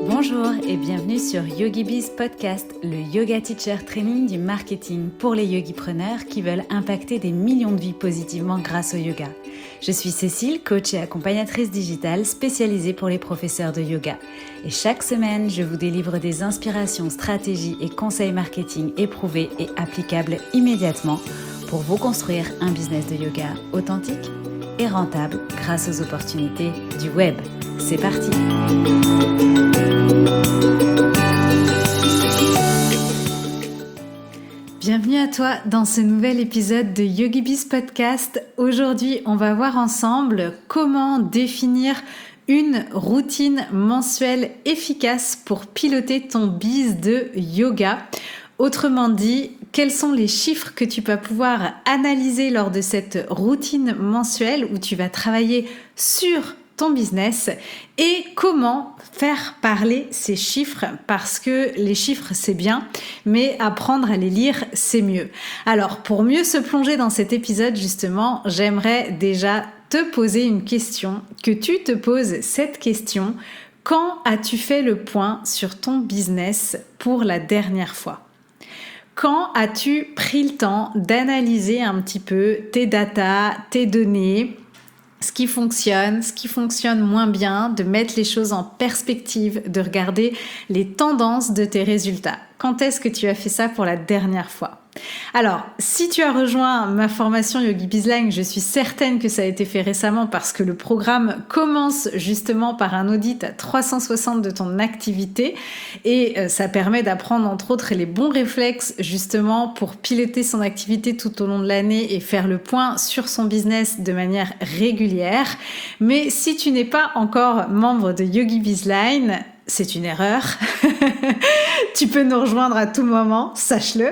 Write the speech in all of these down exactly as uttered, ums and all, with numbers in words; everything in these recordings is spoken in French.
Bonjour et bienvenue sur YogiBiz Podcast, le yoga teacher training du marketing pour les yogipreneurs qui veulent impacter des millions de vies positivement grâce au yoga. Je suis Cécile, coach et accompagnatrice digitale spécialisée pour les professeurs de yoga. Et chaque semaine, je vous délivre des inspirations, stratégies et conseils marketing éprouvés et applicables immédiatement pour vous construire un business de yoga authentique et rentable grâce aux opportunités du web. C'est parti! Bienvenue à toi dans ce nouvel épisode de YogiBiz Podcast. Aujourd'hui, on va voir ensemble comment définir une routine mensuelle efficace pour piloter ton biz de yoga. Autrement dit, quels sont les chiffres que tu vas pouvoir analyser lors de cette routine mensuelle où tu vas travailler sur ton business et comment faire parler ces chiffres, parce que les chiffres c'est bien, mais apprendre à les lire c'est mieux. Alors pour mieux se plonger dans cet épisode justement, j'aimerais déjà te poser une question, que tu te poses cette question: quand as-tu fait le point sur ton business pour la dernière fois ? Quand as-tu pris le temps d'analyser un petit peu tes datas, tes données, ce qui fonctionne, ce qui fonctionne moins bien, de mettre les choses en perspective, de regarder les tendances de tes résultats? Quand est-ce que tu as fait ça pour la dernière fois? Alors, si tu as rejoint ma formation YogiBiz Line, je suis certaine que ça a été fait récemment parce que le programme commence justement par un audit à trois cent soixante de ton activité et euh, ça permet d'apprendre entre autres les bons réflexes justement pour piloter son activité tout au long de l'année et faire le point sur son business de manière régulière. Mais si tu n'es pas encore membre de YogiBiz Line, c'est une erreur. Tu peux nous rejoindre à tout moment, sache-le.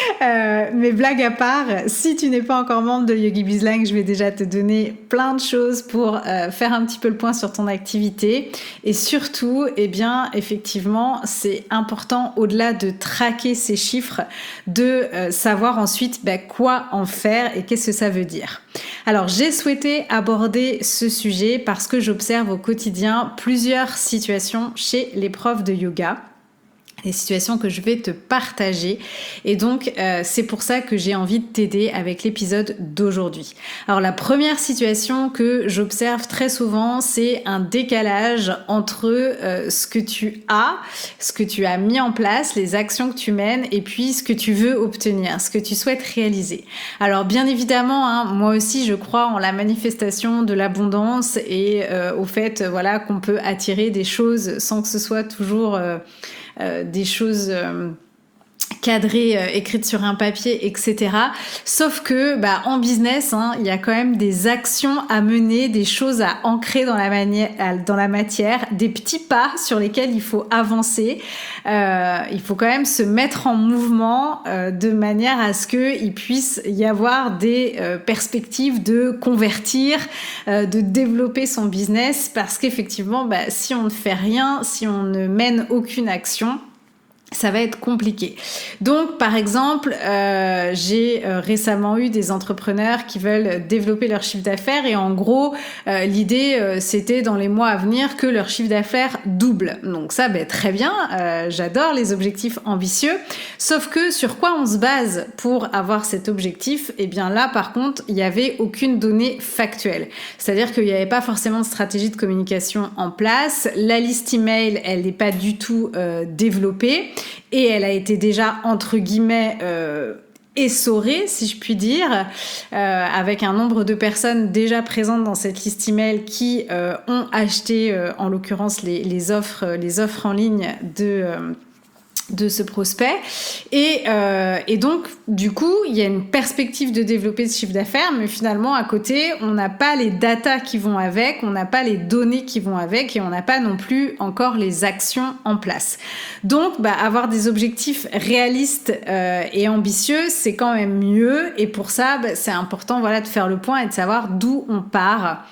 Euh, mais blague à part, si tu n'es pas encore membre de YogiBiz Line, je vais déjà te donner plein de choses pour euh, faire un petit peu le point sur ton activité. Et surtout, eh bien, effectivement, c'est important, au-delà de traquer ces chiffres, de euh, savoir ensuite bah, quoi en faire et qu'est-ce que ça veut dire. Alors, j'ai souhaité aborder ce sujet parce que j'observe au quotidien plusieurs situations chez les profs de yoga. Des situations que je vais te partager et donc euh, c'est pour ça que j'ai envie de t'aider avec l'épisode d'aujourd'hui. Alors la première situation que j'observe très souvent, c'est un décalage entre euh, ce que tu as, ce que tu as mis en place, les actions que tu mènes et puis ce que tu veux obtenir, ce que tu souhaites réaliser. Alors bien évidemment, hein, moi aussi je crois en la manifestation de l'abondance et euh, au fait voilà qu'on peut attirer des choses sans que ce soit toujours euh, Euh, des choses euh, cadrées, euh, écrites sur un papier, et cetera. Sauf que, bah, en business, hein, il y a quand même des actions à mener, des choses à ancrer dans la, mani- dans la matière, des petits pas sur lesquels il faut avancer. Euh, il faut quand même se mettre en mouvement euh, de manière à ce qu'il puisse y avoir des euh, perspectives de convertir, euh, de développer son business, parce qu'effectivement, bah, si on ne fait rien, si on ne mène aucune action, ça va être compliqué. Donc, par exemple, euh, j'ai euh, récemment eu des entrepreneurs qui veulent développer leur chiffre d'affaires et en gros, euh, l'idée, euh, c'était dans les mois à venir que leur chiffre d'affaires double. Donc ça, ben, très bien, euh, j'adore les objectifs ambitieux. Sauf que sur quoi on se base pour avoir cet objectif? Eh bien là, par contre, il n'y avait aucune donnée factuelle. C'est-à-dire qu'il n'y avait pas forcément de stratégie de communication en place. La liste email, elle n'est pas du tout euh, développée. Et elle a été déjà, entre guillemets, euh, essorée, si je puis dire, euh, avec un nombre de personnes déjà présentes dans cette liste email qui euh, ont acheté, euh, en l'occurrence, les, les offres, les offres en ligne de... Euh, de ce prospect et, euh, et donc du coup il y a une perspective de développer ce chiffre d'affaires, mais finalement à côté on n'a pas les datas qui vont avec, on n'a pas les données qui vont avec et on n'a pas non plus encore les actions en place. Donc bah, avoir des objectifs réalistes euh, et ambitieux, c'est quand même mieux, et pour ça bah, c'est important voilà, de faire le point et de savoir d'où on part.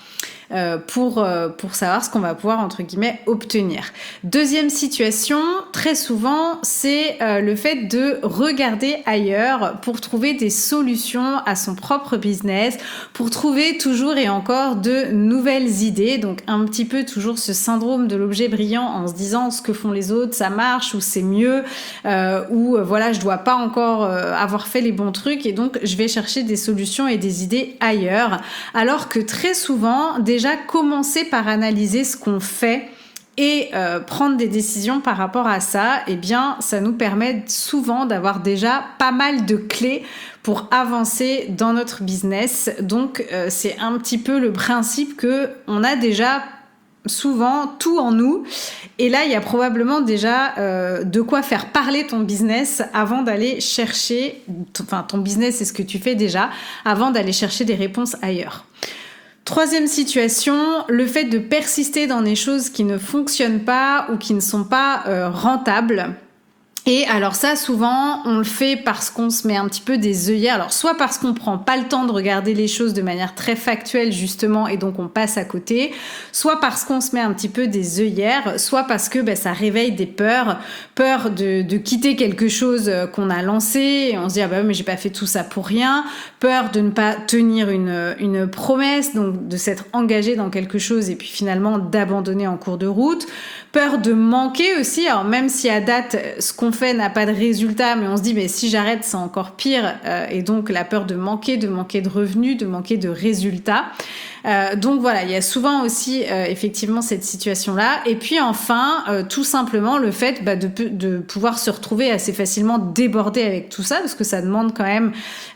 euh, pour, euh, pour savoir ce qu'on va pouvoir, entre guillemets, obtenir. Deuxième situation, très souvent, c'est euh, le fait de regarder ailleurs pour trouver des solutions à son propre business, pour trouver toujours et encore de nouvelles idées. Donc un petit peu toujours ce syndrome de l'objet brillant en se disant ce que font les autres, ça marche ou c'est mieux, euh, ou euh, voilà, je dois pas encore euh, avoir fait les bons trucs et donc je vais chercher des solutions et des idées ailleurs. Alors que très souvent, déjà commencer par analyser ce qu'on fait et euh, prendre des décisions par rapport à ça, eh bien, ça nous permet souvent d'avoir déjà pas mal de clés pour avancer dans notre business. Donc, euh, c'est un petit peu le principe que on a déjà souvent tout en nous. Et là, il y a probablement déjà euh, de quoi faire parler ton business avant d'aller chercher, t- enfin, ton business, c'est ce que tu fais déjà, avant d'aller chercher des réponses ailleurs. Troisième situation, le fait de persister dans des choses qui ne fonctionnent pas ou qui ne sont pas euh, rentables. Et alors ça, souvent, on le fait parce qu'on se met un petit peu des œillères. Alors soit parce qu'on prend pas le temps de regarder les choses de manière très factuelle, justement, et donc on passe à côté, soit parce qu'on se met un petit peu des œillères, soit parce que ben, ça réveille des peurs, peur de, de quitter quelque chose qu'on a lancé, et on se dit « Ah bah oui, mais j'ai pas fait tout ça pour rien », peur de ne pas tenir une, une promesse, donc de s'être engagé dans quelque chose et puis finalement d'abandonner en cours de route, peur de manquer aussi, alors même si à date, ce qu'on fait n'a pas de résultat, mais on se dit mais si j'arrête c'est encore pire, euh, et donc la peur de manquer, de manquer de revenus, de manquer de résultats. Euh, donc voilà, il y a souvent aussi euh, effectivement cette situation-là. Et puis enfin, euh, tout simplement le fait bah, de, de pouvoir se retrouver assez facilement débordé avec tout ça, parce que ça demande quand même,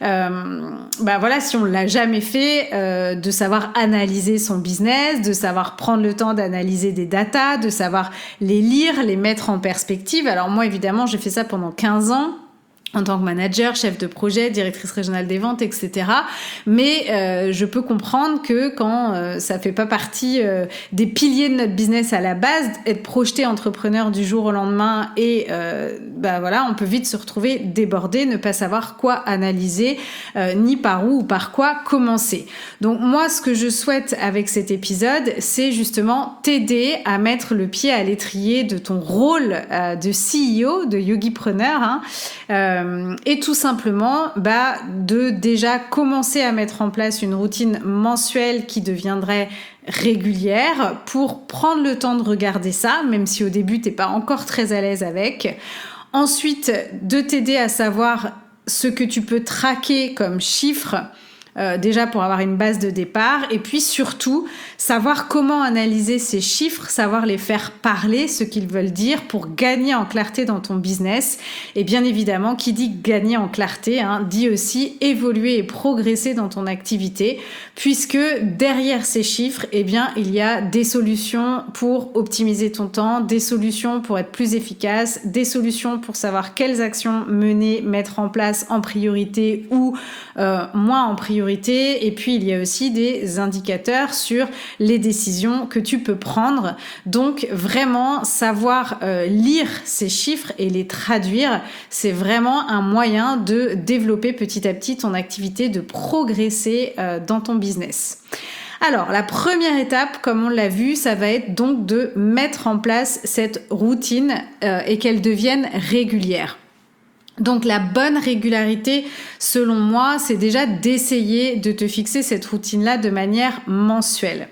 euh, bah voilà, si on l'a jamais fait, euh, de savoir analyser son business, de savoir prendre le temps d'analyser des datas, de savoir les lire, les mettre en perspective. Alors moi évidemment, j'ai fait ça pendant quinze ans. En tant que manager, chef de projet, directrice régionale des ventes, et cetera. Mais euh, je peux comprendre que quand euh, ça fait pas partie euh, des piliers de notre business à la base, être projeté entrepreneur du jour au lendemain et euh, bah voilà, on peut vite se retrouver débordé, ne pas savoir quoi analyser, euh, ni par où ou par quoi commencer. Donc moi, ce que je souhaite avec cet épisode, c'est justement t'aider à mettre le pied à l'étrier de ton rôle euh, de C E O, de Yogipreneur, hein, euh, et tout simplement bah, de déjà commencer à mettre en place une routine mensuelle qui deviendrait régulière pour prendre le temps de regarder ça, même si au début t'es pas encore très à l'aise avec. Ensuite, de t'aider à savoir ce que tu peux traquer comme chiffres, Euh, déjà pour avoir une base de départ, et puis surtout savoir comment analyser ces chiffres, savoir les faire parler, ce qu'ils veulent dire pour gagner en clarté dans ton business. Et bien évidemment, qui dit gagner en clarté, hein, dit aussi évoluer et progresser dans ton activité, puisque derrière ces chiffres, eh bien, il y a des solutions pour optimiser ton temps, des solutions pour être plus efficace, des solutions pour savoir quelles actions mener, mettre en place en priorité ou euh, moins en priorité. Et puis, il y a aussi des indicateurs sur les décisions que tu peux prendre. Donc, vraiment, savoir euh, lire ces chiffres et les traduire, c'est vraiment un moyen de développer petit à petit ton activité, de progresser euh, dans ton business. Alors, la première étape, comme on l'a vu, ça va être donc de mettre en place cette routine euh, et qu'elle devienne régulière. Donc la bonne régularité, selon moi, c'est déjà d'essayer de te fixer cette routine-là de manière mensuelle.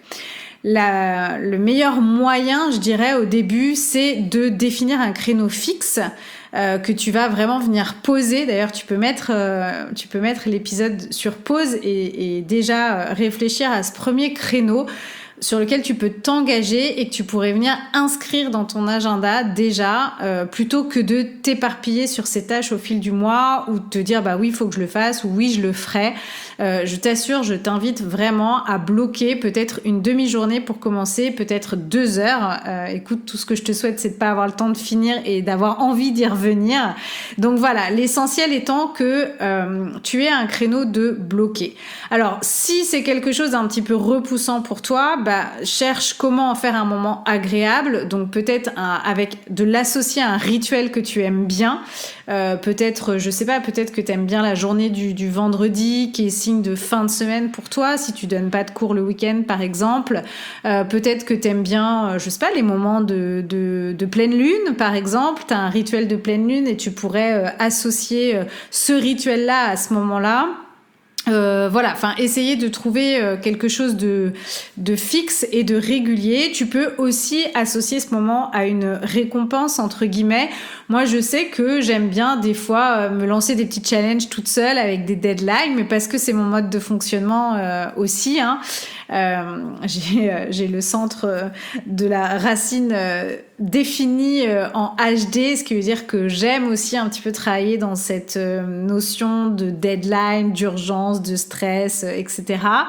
La, le meilleur moyen, je dirais, au début, c'est de définir un créneau fixe euh, que tu vas vraiment venir poser. D'ailleurs, tu peux mettre, euh, tu peux mettre l'épisode sur pause et, et déjà réfléchir à ce premier créneau sur lequel tu peux t'engager et que tu pourrais venir inscrire dans ton agenda déjà, euh, plutôt que de t'éparpiller sur ces tâches au fil du mois ou de te dire bah oui, il faut que je le fasse ou oui, je le ferai. Euh, je t'assure, je t'invite vraiment à bloquer peut-être une demi-journée pour commencer, peut-être deux heures. Euh, écoute, tout ce que je te souhaite, c'est de pas avoir le temps de finir et d'avoir envie d'y revenir. Donc voilà, l'essentiel étant que euh, tu aies un créneau de bloqué. Alors, si c'est quelque chose d'un petit peu repoussant pour toi, bah, cherche comment en faire un moment agréable. Donc peut-être un, avec de l'associer à un rituel que tu aimes bien. Euh, peut-être, je sais pas, peut-être que tu aimes bien la journée du, du vendredi qui est signe de fin de semaine pour toi, si tu donnes pas de cours le week-end par exemple. Euh, peut-être que tu aimes bien, euh, je sais pas, les moments de, de, de pleine lune par exemple. Tu as un rituel de pleine lune et tu pourrais euh, associer euh, ce rituel-là à ce moment-là. Euh, voilà, enfin, essayer de trouver euh, quelque chose de, de fixe et de régulier. Tu peux aussi associer ce moment à une récompense, entre guillemets. Moi, je sais que j'aime bien des fois euh, me lancer des petits challenges toute seule avec des deadlines, mais parce que c'est mon mode de fonctionnement euh, aussi, hein. Euh, j'ai, euh, j'ai le centre euh, de la racine euh, définie euh, en H D, ce qui veut dire que j'aime aussi un petit peu travailler dans cette euh, notion de deadline, d'urgence, de stress, euh, et cetera.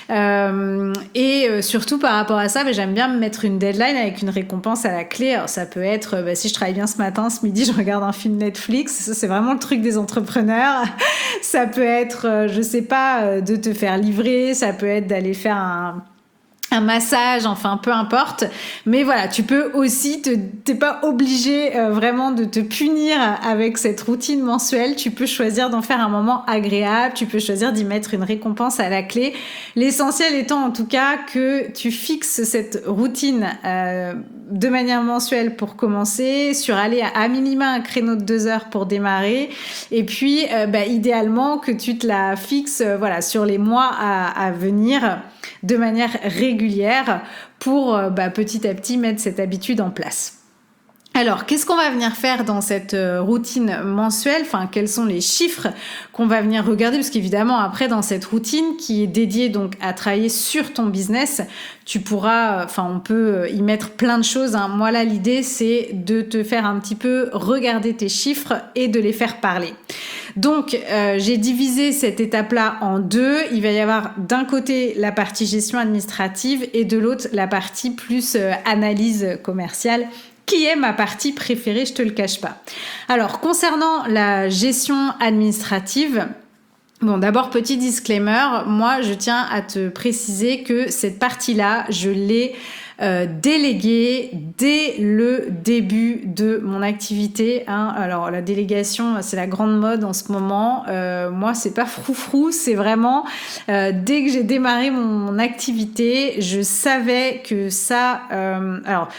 Euh, et euh, surtout par rapport à ça, bah, j'aime bien me mettre une deadline avec une récompense à la clé. Alors, ça peut être, bah, si je travaille bien ce matin, ce midi, je regarde un film Netflix. Ça, c'est vraiment le truc des entrepreneurs. Ça peut être, euh, je sais pas, euh, de te faire livrer. Ça peut être d'aller faire un Un, un massage, enfin peu importe, mais voilà, tu peux aussi, te, t'es pas obligé euh, vraiment de te punir avec cette routine mensuelle, tu peux choisir d'en faire un moment agréable, tu peux choisir d'y mettre une récompense à la clé, l'essentiel étant en tout cas que tu fixes cette routine euh, de manière mensuelle pour commencer, sur aller à, à minima un créneau de deux heures pour démarrer, et puis euh, bah, idéalement que tu te la fixes euh, voilà, sur les mois à, à venir de manière régulière pour euh, bah, petit à petit mettre cette habitude en place. Alors, qu'est-ce qu'on va venir faire dans cette euh, routine mensuelle ? Enfin, quels sont les chiffres qu'on va venir regarder ? Parce qu'évidemment, après, dans cette routine qui est dédiée donc à travailler sur ton business, tu pourras, enfin, on peut y mettre plein de choses, hein. Moi, là, l'idée, c'est de te faire un petit peu regarder tes chiffres et de les faire parler. Donc, euh, j'ai divisé cette étape-là en deux. Il va y avoir d'un côté la partie gestion administrative et de l'autre la partie plus euh, analyse commerciale, qui est ma partie préférée, je te le cache pas. Alors, concernant la gestion administrative, bon, d'abord, petit disclaimer, moi, je tiens à te préciser que cette partie-là, je l'ai euh, déléguée dès le début de mon activité, hein. Alors, la délégation, c'est la grande mode en ce moment. Euh, moi, c'est pas froufrou, c'est vraiment, euh, dès que j'ai démarré mon, mon activité, je savais que ça... Euh, alors...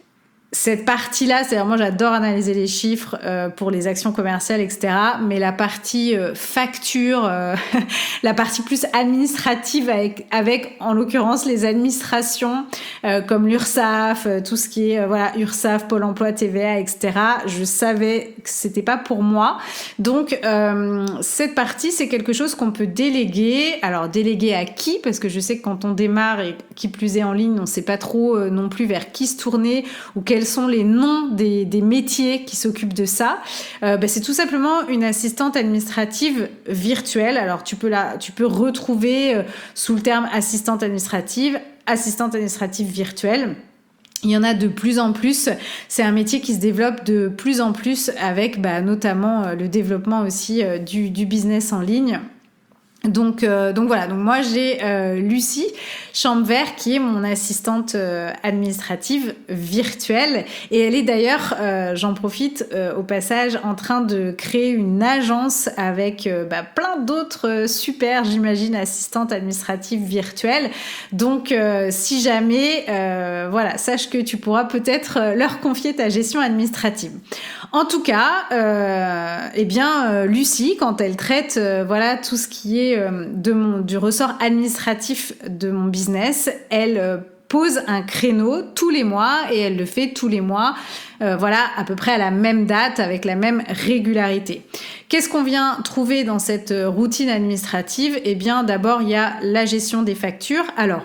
Cette partie-là, c'est-à-dire moi j'adore analyser les chiffres euh, pour les actions commerciales, et cetera. Mais la partie euh, facture, euh, la partie plus administrative avec, avec en l'occurrence les administrations euh, comme l'URSSAF, euh, tout ce qui est euh, voilà URSSAF, Pôle Emploi, T V A, et cetera. Je savais que c'était pas pour moi. Donc euh, cette partie, c'est quelque chose qu'on peut déléguer. Alors déléguer à qui ? Parce que je sais que quand on démarre et qui plus est en ligne, on sait pas trop euh, non plus vers qui se tourner ou quel Quels sont les noms des, des métiers qui s'occupent de ça. Euh, bah, c'est tout simplement une assistante administrative virtuelle. Alors, tu peux, la, tu peux retrouver euh, sous le terme assistante administrative, assistante administrative virtuelle. Il y en a de plus en plus. C'est un métier qui se développe de plus en plus avec bah, notamment euh, le développement aussi euh, du, du business en ligne. Donc, euh, donc voilà, donc moi j'ai euh, Lucie Chambevert qui est mon assistante euh, administrative virtuelle et elle est d'ailleurs, euh, j'en profite euh, au passage, en train de créer une agence avec euh, bah, plein d'autres euh, super, j'imagine, assistantes administratives virtuelles. Donc euh, si jamais, euh, voilà, sache que tu pourras peut-être euh, leur confier ta gestion administrative. En tout cas, euh, eh bien euh, Lucie, quand elle traite euh, voilà tout ce qui est de mon, du ressort administratif de mon business, elle euh, pose un créneau tous les mois et elle le fait tous les mois, euh, voilà, à peu près à la même date, avec la même régularité. Qu'est-ce qu'on vient trouver dans cette routine administrative ? Eh bien, d'abord, il y a la gestion des factures. Alors,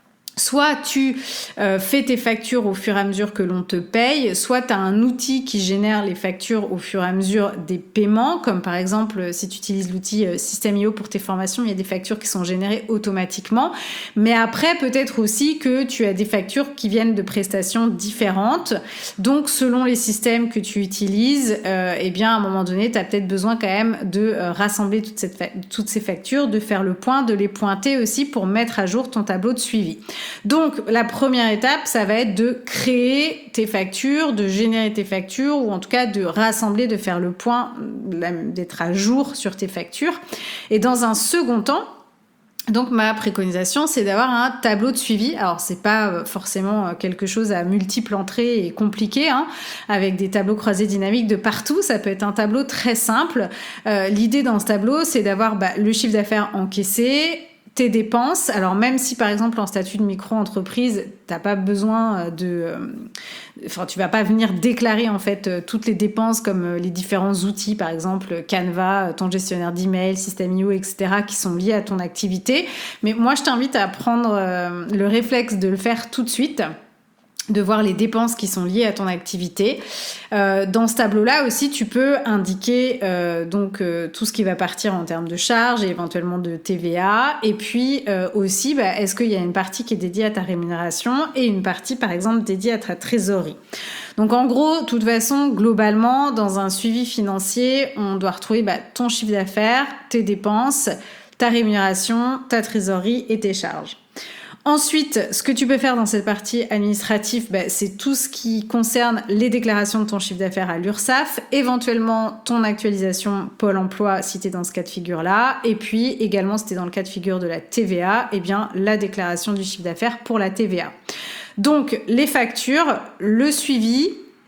soit tu euh, fais tes factures au fur et à mesure que l'on te paye, soit tu as un outil qui génère les factures au fur et à mesure des paiements, comme par exemple si tu utilises l'outil euh, System.io pour tes formations, il y a des factures qui sont générées automatiquement. Mais après, peut-être aussi que tu as des factures qui viennent de prestations différentes. Donc, selon les systèmes que tu utilises, euh, eh bien, à un moment donné, tu as peut-être besoin quand même de euh, rassembler toute cette fa- toutes ces factures, de faire le point, de les pointer aussi pour mettre à jour ton tableau de suivi. Donc, la première étape, ça va être de créer tes factures, de générer tes factures, ou en tout cas de rassembler, de faire le point, d'être à jour sur tes factures. Et dans un second temps, donc ma préconisation, c'est d'avoir un tableau de suivi. Alors c'est pas forcément quelque chose à multiples entrées et compliqué, hein, avec des tableaux croisés dynamiques de partout. Ça peut être un tableau très simple. Euh, l'idée dans ce tableau, c'est d'avoir bah, le chiffre d'affaires encaissé, tes dépenses. Alors même si par exemple en statut de micro-entreprise, t'as pas besoin de, euh, enfin tu vas pas venir déclarer en fait euh, toutes les dépenses comme euh, les différents outils, par exemple Canva, euh, ton gestionnaire d'email, System.io, et cetera, qui sont liés à ton activité. Mais moi je t'invite à prendre euh, le réflexe de le faire tout de suite, de voir les dépenses qui sont liées à ton activité. Euh, dans ce tableau-là aussi, tu peux indiquer euh, donc euh, tout ce qui va partir en termes de charges et éventuellement de T V A. Et puis euh, aussi, bah, est-ce qu'il y a une partie qui est dédiée à ta rémunération et une partie, par exemple, dédiée à ta trésorerie. Donc en gros, de toute façon, globalement, dans un suivi financier, on doit retrouver bah, ton chiffre d'affaires, tes dépenses, ta rémunération, ta trésorerie et tes charges. Ensuite, ce que tu peux faire dans cette partie administrative, bah, c'est tout ce qui concerne les déclarations de ton chiffre d'affaires à l'URSSAF, éventuellement ton actualisation Pôle emploi si tu es dans ce cas de figure-là, et puis également si tu es dans le cas de figure de la T V A, eh bien la déclaration du chiffre d'affaires pour la T V A. Donc les factures, le suivi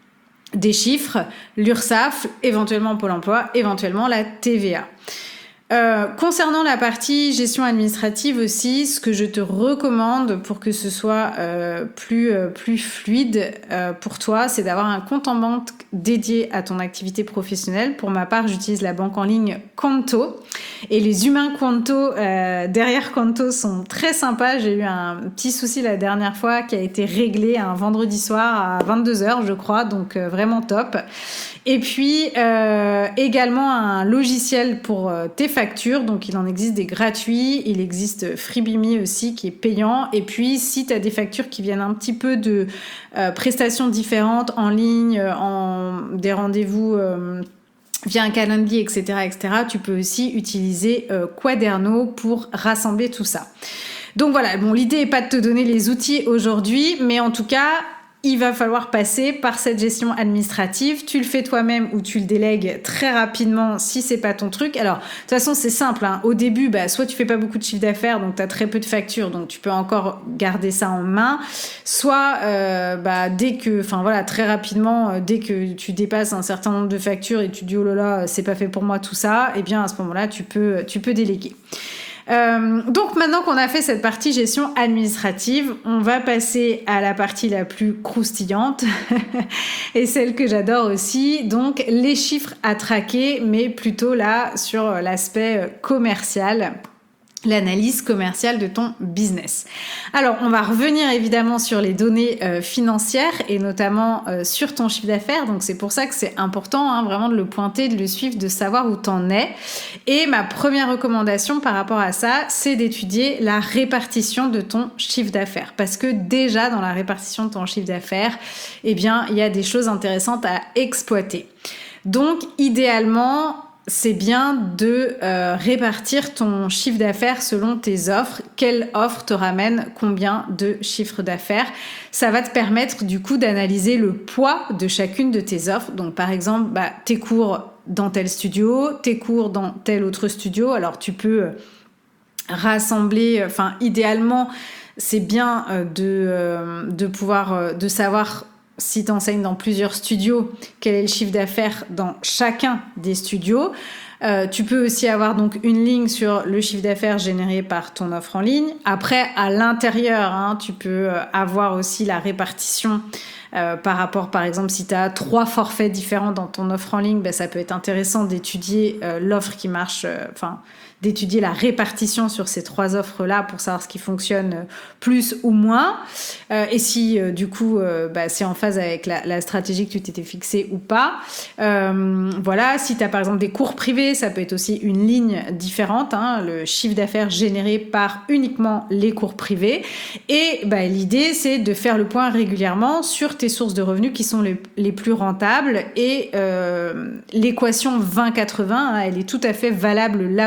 des chiffres, l'URSSAF, éventuellement Pôle emploi, éventuellement la T V A. Euh, concernant la partie gestion administrative aussi, ce que je te recommande pour que ce soit euh, plus, euh, plus fluide euh, pour toi, c'est d'avoir un compte en banque dédié à ton activité professionnelle. Pour ma part, j'utilise la banque en ligne Conto et les humains Conto euh, derrière Conto sont très sympas. J'ai eu un petit souci la dernière fois qui a été réglé un vendredi soir à vingt-deux heures, je crois, donc euh, vraiment top. Et puis euh, également un logiciel pour euh, tes factures, donc il en existe des gratuits, il existe Freebie aussi qui est payant, et puis si tu as des factures qui viennent un petit peu de euh, prestations différentes en ligne, en des rendez-vous euh, via un calendrier, et cetera, et cetera, tu peux aussi utiliser euh, Quaderno pour rassembler tout ça. Donc voilà, bon, l'idée n'est pas de te donner les outils aujourd'hui, mais en tout cas, il va falloir passer par cette gestion administrative. Tu le fais toi-même ou tu le délègues très rapidement si c'est pas ton truc. Alors, de toute façon, c'est simple, hein. Au début, bah, soit tu fais pas beaucoup de chiffre d'affaires, donc tu as très peu de factures, donc tu peux encore garder ça en main. Soit, euh, bah, dès que, enfin voilà, très rapidement, euh, dès que tu dépasses un certain nombre de factures et tu dis, oh là là, c'est pas fait pour moi tout ça, eh bien, à ce moment-là, tu peux, tu peux déléguer. Euh, donc maintenant qu'on a fait cette partie gestion administrative, on va passer à la partie la plus croustillante et celle que j'adore aussi, donc les chiffres à traquer, mais plutôt là sur l'aspect commercial. L'analyse commerciale de ton business. Alors, on va revenir évidemment sur les données euh, financières et notamment euh, sur ton chiffre d'affaires. Donc, c'est pour ça que c'est important hein, vraiment de le pointer, de le suivre, de savoir où t'en es. Et ma première recommandation par rapport à ça, c'est d'étudier la répartition de ton chiffre d'affaires. Parce que déjà, dans la répartition de ton chiffre d'affaires, eh bien, il y a des choses intéressantes à exploiter. Donc, idéalement, c'est bien de euh, répartir ton chiffre d'affaires selon tes offres. Quelle offre te ramène combien de chiffre d'affaires? Ça va te permettre du coup d'analyser le poids de chacune de tes offres. Donc par exemple, bah, tes cours dans tel studio, tes cours dans tel autre studio. Alors tu peux rassembler, enfin idéalement, c'est bien euh, de, euh, de pouvoir, euh, de savoir si tu enseignes dans plusieurs studios, quel est le chiffre d'affaires dans chacun des studios. Euh, tu peux aussi avoir donc une ligne sur le chiffre d'affaires généré par ton offre en ligne. Après, à l'intérieur, hein, tu peux avoir aussi la répartition euh, par rapport, par exemple, si tu as trois forfaits différents dans ton offre en ligne, ben, ça peut être intéressant d'étudier euh, l'offre qui marche, enfin, euh, d'étudier la répartition sur ces trois offres-là pour savoir ce qui fonctionne plus ou moins. Euh, et si, euh, du coup, euh, bah, c'est en phase avec la, la stratégie que tu t'étais fixée ou pas. Euh, voilà, si tu as par exemple des cours privés, ça peut être aussi une ligne différente, hein, le chiffre d'affaires généré par uniquement les cours privés. Et bah, l'idée, c'est de faire le point régulièrement sur tes sources de revenus qui sont les, les plus rentables. Et euh, l'équation vingt quatre-vingts, hein, elle est tout à fait valable là aussi.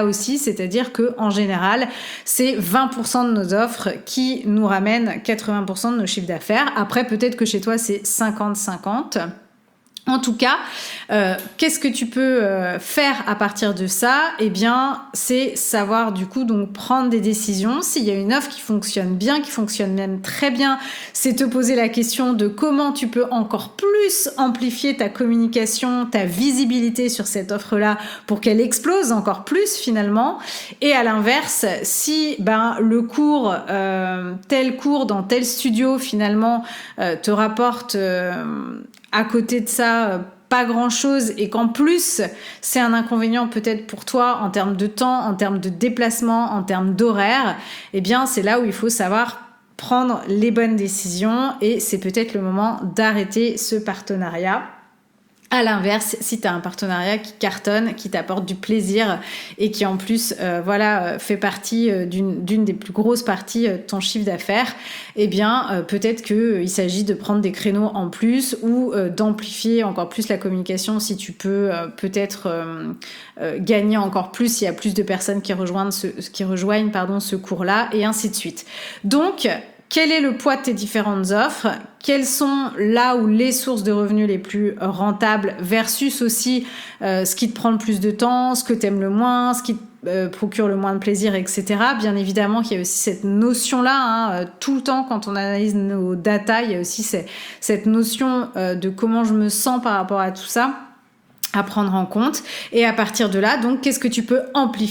c'est-à-dire que en général, c'est vingt pour cent de nos offres qui nous ramènent quatre-vingts pour cent de nos chiffres d'affaires. Après, peut-être que chez toi, c'est cinquante cinquante. En tout cas, euh, qu'est-ce que tu peux euh, faire à partir de ça ? Eh bien, c'est savoir du coup donc prendre des décisions. S'il y a une offre qui fonctionne bien, qui fonctionne même très bien, c'est te poser la question de comment tu peux encore plus amplifier ta communication, ta visibilité sur cette offre-là pour qu'elle explose encore plus finalement. Et à l'inverse, si ben le cours, euh, tel cours dans tel studio finalement euh, te rapporte euh, à côté de ça, pas grand-chose, et qu'en plus, c'est un inconvénient peut-être pour toi en termes de temps, en termes de déplacement, en termes d'horaire, eh bien, c'est là où il faut savoir prendre les bonnes décisions, et c'est peut-être le moment d'arrêter ce partenariat. À l'inverse, si tu as un partenariat qui cartonne, qui t'apporte du plaisir et qui en plus euh, voilà, fait partie euh, d'une, d'une des plus grosses parties euh, de ton chiffre d'affaires, eh bien euh, peut-être qu'il euh, s'agit de prendre des créneaux en plus ou euh, d'amplifier encore plus la communication si tu peux euh, peut-être euh, euh, gagner encore plus s'il y a plus de personnes qui rejoignent ce, qui rejoignent, pardon, ce cours-là, et ainsi de suite. Donc, quel est le poids de tes différentes offres ? Quelles sont là où les sources de revenus les plus rentables versus aussi euh, ce qui te prend le plus de temps, ce que tu aimes le moins, ce qui te euh, procure le moins de plaisir, et cetera. Bien évidemment qu'il y a aussi cette notion-là, hein, euh, tout le temps quand on analyse nos data, il y a aussi ces, cette notion euh, de comment je me sens par rapport à tout ça à prendre en compte. Et à partir de là, donc, qu'est-ce que tu peux amplifier ?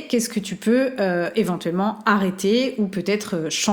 Qu'est-ce que tu peux euh, éventuellement arrêter ou peut-être euh, changer ?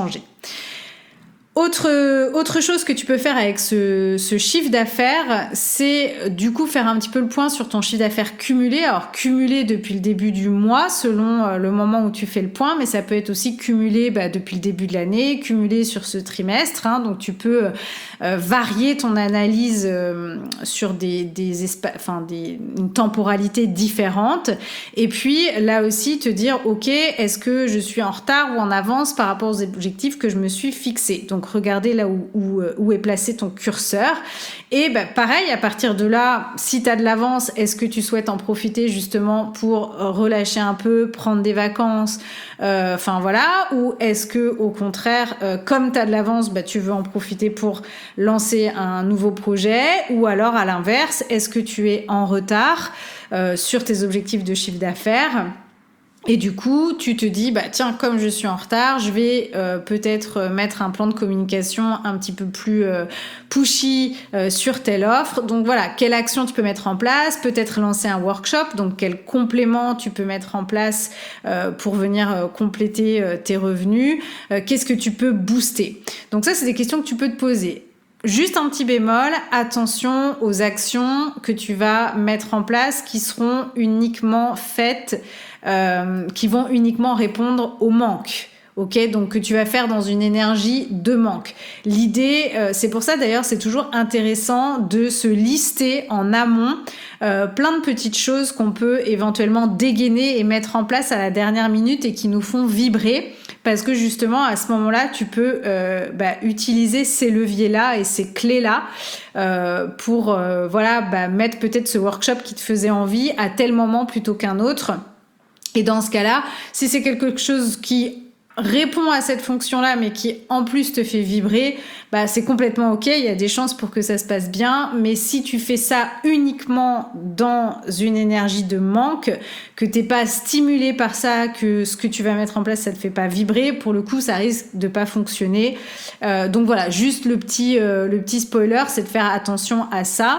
Autre, autre chose que tu peux faire avec ce, ce chiffre d'affaires, c'est du coup faire un petit peu le point sur ton chiffre d'affaires cumulé. Alors cumulé depuis le début du mois, selon euh, le moment où tu fais le point, mais ça peut être aussi cumulé bah, depuis le début de l'année, cumulé sur ce trimestre. Hein, donc tu peux euh, varier ton analyse euh, sur des, des espa- enfin, des, une temporalité différente. Et puis là aussi te dire, ok, est-ce que je suis en retard ou en avance par rapport aux objectifs que je me suis fixés ? Donc regardez là où, où, où est placé ton curseur. Et ben, pareil, à partir de là, si tu as de l'avance, est-ce que tu souhaites en profiter justement pour relâcher un peu, prendre des vacances, euh, enfin voilà, ou est-ce que au contraire, euh, comme tu as de l'avance, ben, tu veux en profiter pour lancer un nouveau projet, ou alors à l'inverse, est-ce que tu es en retard euh, sur tes objectifs de chiffre d'affaires ? Et du coup, tu te dis, bah tiens, comme je suis en retard, je vais euh, peut-être mettre un plan de communication un petit peu plus euh, pushy euh, sur telle offre. Donc voilà, quelle action tu peux mettre en place ? Peut-être lancer un workshop, donc quel complément tu peux mettre en place euh, pour venir euh, compléter euh, tes revenus ? euh, Qu'est-ce que tu peux booster ? Donc ça, c'est des questions que tu peux te poser. Juste un petit bémol, attention aux actions que tu vas mettre en place qui seront uniquement faites, euh, qui vont uniquement répondre au manque. Ok, donc que tu vas faire dans une énergie de manque. L'idée, euh, c'est pour ça d'ailleurs, c'est toujours intéressant de se lister en amont euh, plein de petites choses qu'on peut éventuellement dégainer et mettre en place à la dernière minute et qui nous font vibrer. Parce que justement, à ce moment-là, tu peux euh, bah, utiliser ces leviers-là et ces clés-là euh, pour euh, voilà, bah, mettre peut-être ce workshop qui te faisait envie à tel moment plutôt qu'un autre. Et dans ce cas-là, si c'est quelque chose qui répond à cette fonction-là, mais qui en plus te fait vibrer, bah c'est complètement ok, il y a des chances pour que ça se passe bien, mais si tu fais ça uniquement dans une énergie de manque, que t'es pas stimulé par ça, que ce que tu vas mettre en place, ça te fait pas vibrer, pour le coup, ça risque de pas fonctionner. Euh, donc voilà, juste le petit, euh, le petit spoiler, c'est de faire attention à ça,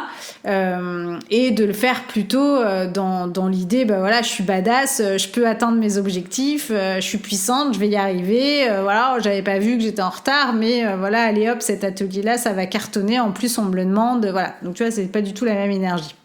euh, et de le faire plutôt euh, dans, dans l'idée, bah voilà, je suis badass, je peux atteindre mes objectifs, euh, je suis puissante, je vais y arriver, euh, voilà, j'avais pas vu que j'étais en retard, mais euh, voilà, allez hop, cet atelier-là, ça va cartonner, en plus on me le demande, voilà. Donc tu vois, c'est pas du tout la même énergie.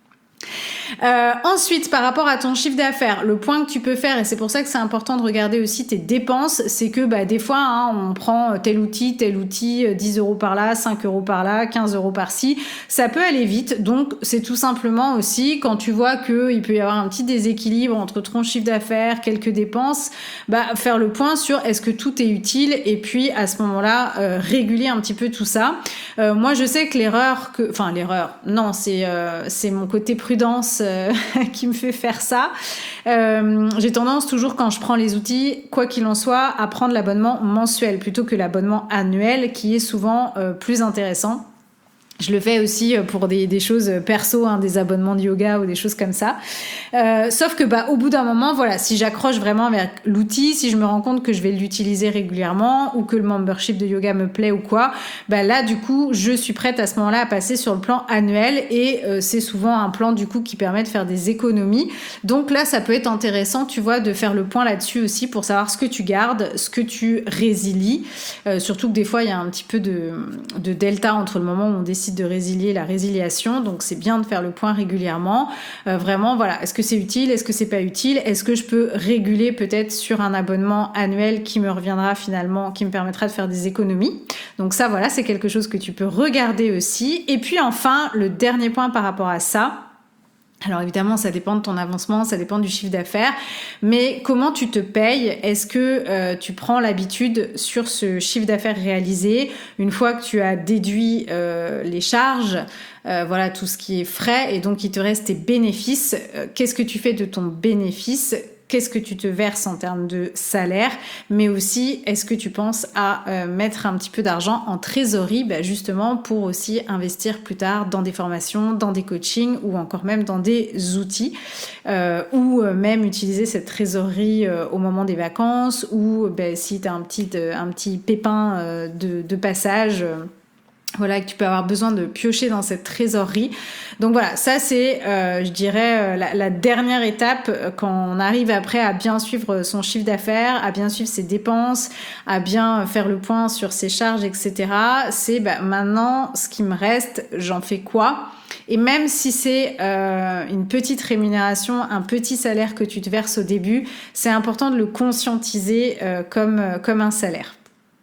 Euh, ensuite, par rapport à ton chiffre d'affaires, le point que tu peux faire, et c'est pour ça que c'est important de regarder aussi tes dépenses, c'est que bah, des fois, hein, on prend tel outil, tel outil, dix euros par là, cinq euros par là, quinze euros par-ci, ça peut aller vite. Donc, c'est tout simplement aussi, quand tu vois qu'il peut y avoir un petit déséquilibre entre ton chiffre d'affaires, quelques dépenses, bah, faire le point sur est-ce que tout est utile, et puis à ce moment-là, euh, réguler un petit peu tout ça. Euh, moi, je sais que l'erreur, que, enfin l'erreur, non, c'est, euh, c'est mon côté prudence tendance euh, qui me fait faire ça. Euh, j'ai tendance toujours quand je prends les outils, quoi qu'il en soit, à prendre l'abonnement mensuel plutôt que l'abonnement annuel qui est souvent euh, plus intéressant. Je le fais aussi pour des, des choses perso, hein, des abonnements de yoga ou des choses comme ça. Euh, sauf que bah, au bout d'un moment, voilà, si j'accroche vraiment avec l'outil, si je me rends compte que je vais l'utiliser régulièrement ou que le membership de yoga me plaît ou quoi, bah là du coup, je suis prête à ce moment-là à passer sur le plan annuel et euh, c'est souvent un plan du coup qui permet de faire des économies. Donc là, ça peut être intéressant, tu vois, de faire le point là-dessus aussi pour savoir ce que tu gardes, ce que tu résilies. Euh, surtout que des fois, il y a un petit peu de, de delta entre le moment où on décide de résilier la résiliation, donc c'est bien de faire le point régulièrement. Euh, vraiment, voilà, est-ce que c'est utile, est-ce que c'est pas utile, est-ce que je peux réguler peut-être sur un abonnement annuel qui me reviendra finalement, qui me permettra de faire des économies. Donc ça, voilà, c'est quelque chose que tu peux regarder aussi. Et puis enfin, le dernier point par rapport à ça, alors évidemment, ça dépend de ton avancement, ça dépend du chiffre d'affaires, mais comment tu te payes? Est-ce que euh, tu prends l'habitude sur ce chiffre d'affaires réalisé, une fois que tu as déduit euh, les charges, euh, voilà tout ce qui est frais, et donc il te reste tes bénéfices, euh, qu'est-ce que tu fais de ton bénéfice? Qu'est-ce que tu te verses en termes de salaire, mais aussi est-ce que tu penses à euh, mettre un petit peu d'argent en trésorerie, bah, justement pour aussi investir plus tard dans des formations, dans des coachings ou encore même dans des outils, euh, ou euh, même utiliser cette trésorerie euh, au moment des vacances, ou bah, si tu as un petit, euh, un petit pépin euh, de, de passage, euh, voilà, que tu peux avoir besoin de piocher dans cette trésorerie. Donc voilà, ça c'est, euh, je dirais, euh, la, la dernière étape euh, quand on arrive après à bien suivre son chiffre d'affaires, à bien suivre ses dépenses, à bien faire le point sur ses charges, et cetera. C'est bah, maintenant, ce qui me reste, j'en fais quoi ? Et même si c'est euh, une petite rémunération, un petit salaire que tu te verses au début, c'est important de le conscientiser euh, comme, euh, comme un salaire.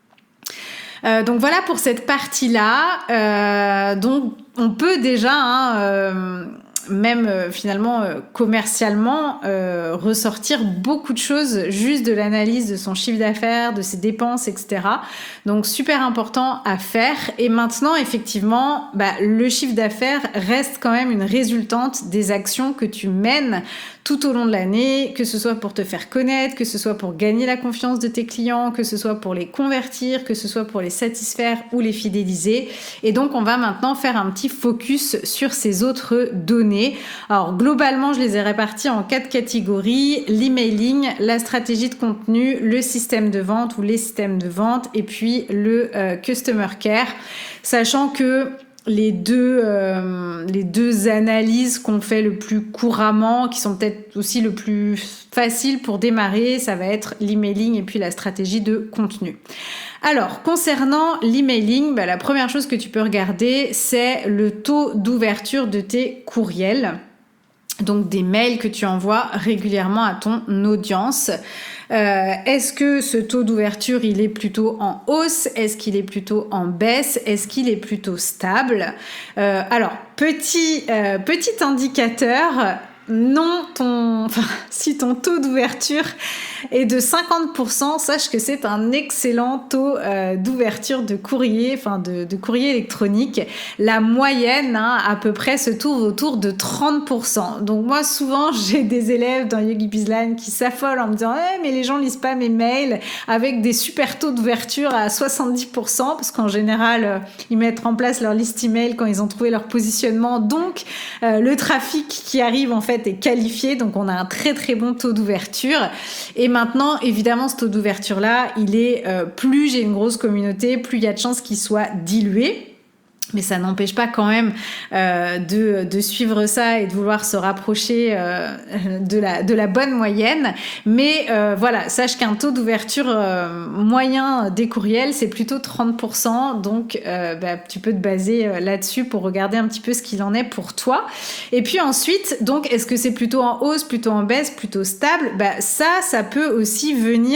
Euh, donc voilà pour cette partie-là. Euh, donc on peut déjà, hein, euh, même euh, finalement euh, commercialement, euh, ressortir beaucoup de choses juste de l'analyse de son chiffre d'affaires, de ses dépenses, et cetera. Donc super important à faire. Et maintenant, effectivement, bah, le chiffre d'affaires reste quand même une résultante des actions que tu mènes tout au long de l'année, que ce soit pour te faire connaître, que ce soit pour gagner la confiance de tes clients, que ce soit pour les convertir, que ce soit pour les satisfaire ou les fidéliser. Et donc, on va maintenant faire un petit focus sur ces autres données. Alors, globalement, je les ai réparties en quatre catégories: l'emailing, la stratégie de contenu, le système de vente ou les systèmes de vente, et puis le euh, customer care. Sachant que les deux, euh, les deux analyses qu'on fait le plus couramment, qui sont peut-être aussi le plus facile pour démarrer, ça va être l'emailing et puis la stratégie de contenu. Alors, concernant l'emailing, bah, la première chose que tu peux regarder, c'est le taux d'ouverture de tes courriels. Donc des mails que tu envoies régulièrement à ton audience. Euh, est-ce que ce taux d'ouverture, il est plutôt en hausse? Est-ce qu'il est plutôt en baisse? Est-ce qu'il est plutôt stable? euh, Alors, petit, euh, petit indicateur, non, ton, enfin, si ton taux d'ouverture est de cinquante pour cent, sache que c'est un excellent taux euh, d'ouverture de courrier, enfin de, de courrier électronique. La moyenne, hein, à peu près, se tourne autour de trente pour cent. Donc moi, souvent, j'ai des élèves dans Yogi Bizline qui s'affolent en me disant eh, « mais les gens lisent pas mes mails » avec des super taux d'ouverture à soixante-dix pour cent, parce qu'en général, euh, ils mettent en place leur liste email quand ils ont trouvé leur positionnement. Donc, euh, le trafic qui arrive, en fait, est qualifié. Donc, on a un très, très bon taux d'ouverture. Et maintenant, évidemment, ce taux d'ouverture-là, il est euh, plus j'ai une grosse communauté, plus il y a de chances qu'il soit dilué. Mais ça n'empêche pas quand même euh, de, de suivre ça et de vouloir se rapprocher euh, de, la, de la bonne moyenne. Mais euh, voilà, sache qu'un taux d'ouverture euh, moyen des courriels, c'est plutôt trente pour cent. Donc, euh, bah, tu peux te baser euh, là-dessus pour regarder un petit peu ce qu'il en est pour toi. Et puis ensuite, donc, est-ce que c'est plutôt en hausse, plutôt en baisse, plutôt stable? Bah, ça, ça peut aussi venir...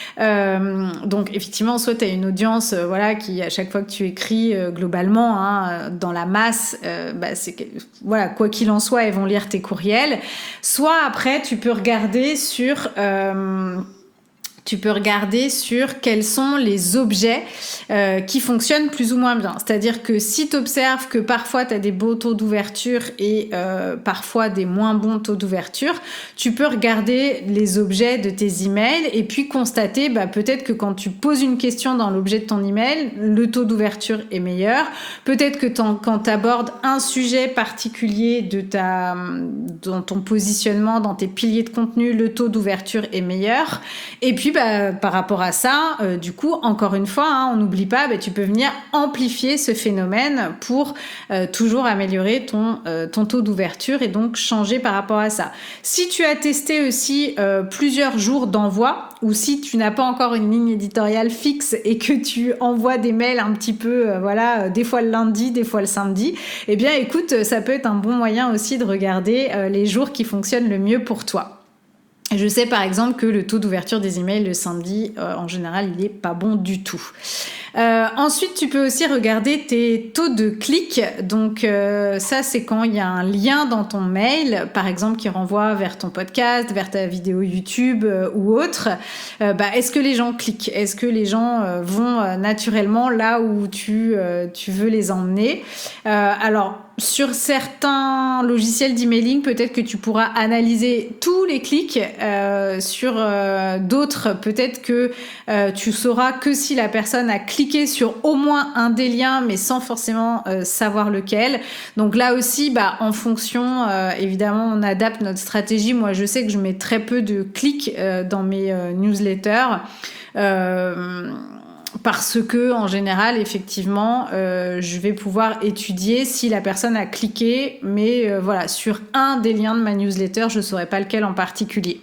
Euh, donc, effectivement, soit tu as une audience euh, voilà, qui, à chaque fois que tu écris euh, globalement... Hein, dans la masse, euh, bah c'est que, voilà, quoi qu'il en soit, elles vont lire tes courriels. Soit après, tu peux regarder sur euh, tu peux regarder sur quels sont les objets euh, qui fonctionnent plus ou moins bien. C'est-à-dire que si tu observes que parfois tu as des beaux taux d'ouverture et euh, parfois des moins bons taux d'ouverture, tu peux regarder les objets de tes emails et puis constater bah, peut-être que quand tu poses une question dans l'objet de ton email, le taux d'ouverture est meilleur. Peut-être que quand tu abordes un sujet particulier de ta, dans ton positionnement, dans tes piliers de contenu, le taux d'ouverture est meilleur. Et puis, bah, par rapport à ça, euh, du coup, encore une fois, hein, on n'oublie pas, bah, tu peux venir amplifier ce phénomène pour euh, toujours améliorer ton, euh, ton taux d'ouverture et donc changer par rapport à ça. Si tu as testé aussi euh, plusieurs jours d'envoi, ou si tu n'as pas encore une ligne éditoriale fixe et que tu envoies des mails un petit peu, euh, voilà, euh, des fois le lundi, des fois le samedi, eh bien, écoute, ça peut être un bon moyen aussi de regarder euh, les jours qui fonctionnent le mieux pour toi. Je sais par exemple que le taux d'ouverture des emails le samedi, euh, en général, il n'est pas bon du tout. Euh, ensuite, tu peux aussi regarder tes taux de clics. Donc euh, ça, c'est quand il y a un lien dans ton mail, par exemple, qui renvoie vers ton podcast, vers ta vidéo YouTube euh, ou autre. Euh, bah, est-ce que les gens cliquent ? Est-ce que les gens euh, vont euh, naturellement là où tu, euh, tu veux les emmener ? euh, Alors, sur certains logiciels d'emailing, peut-être que tu pourras analyser tous les clics. Euh, sur euh, d'autres, peut-être que euh, tu sauras que si la personne a cliqué sur au moins un des liens, mais sans forcément euh, savoir lequel. Donc là aussi, bah, en fonction, euh, évidemment, on adapte notre stratégie. Moi, je sais que je mets très peu de clics euh, dans mes euh, newsletters. Euh, Parce que, en général, effectivement, euh, je vais pouvoir étudier si la personne a cliqué, mais euh, voilà, sur un des liens de ma newsletter, je ne saurais pas lequel en particulier.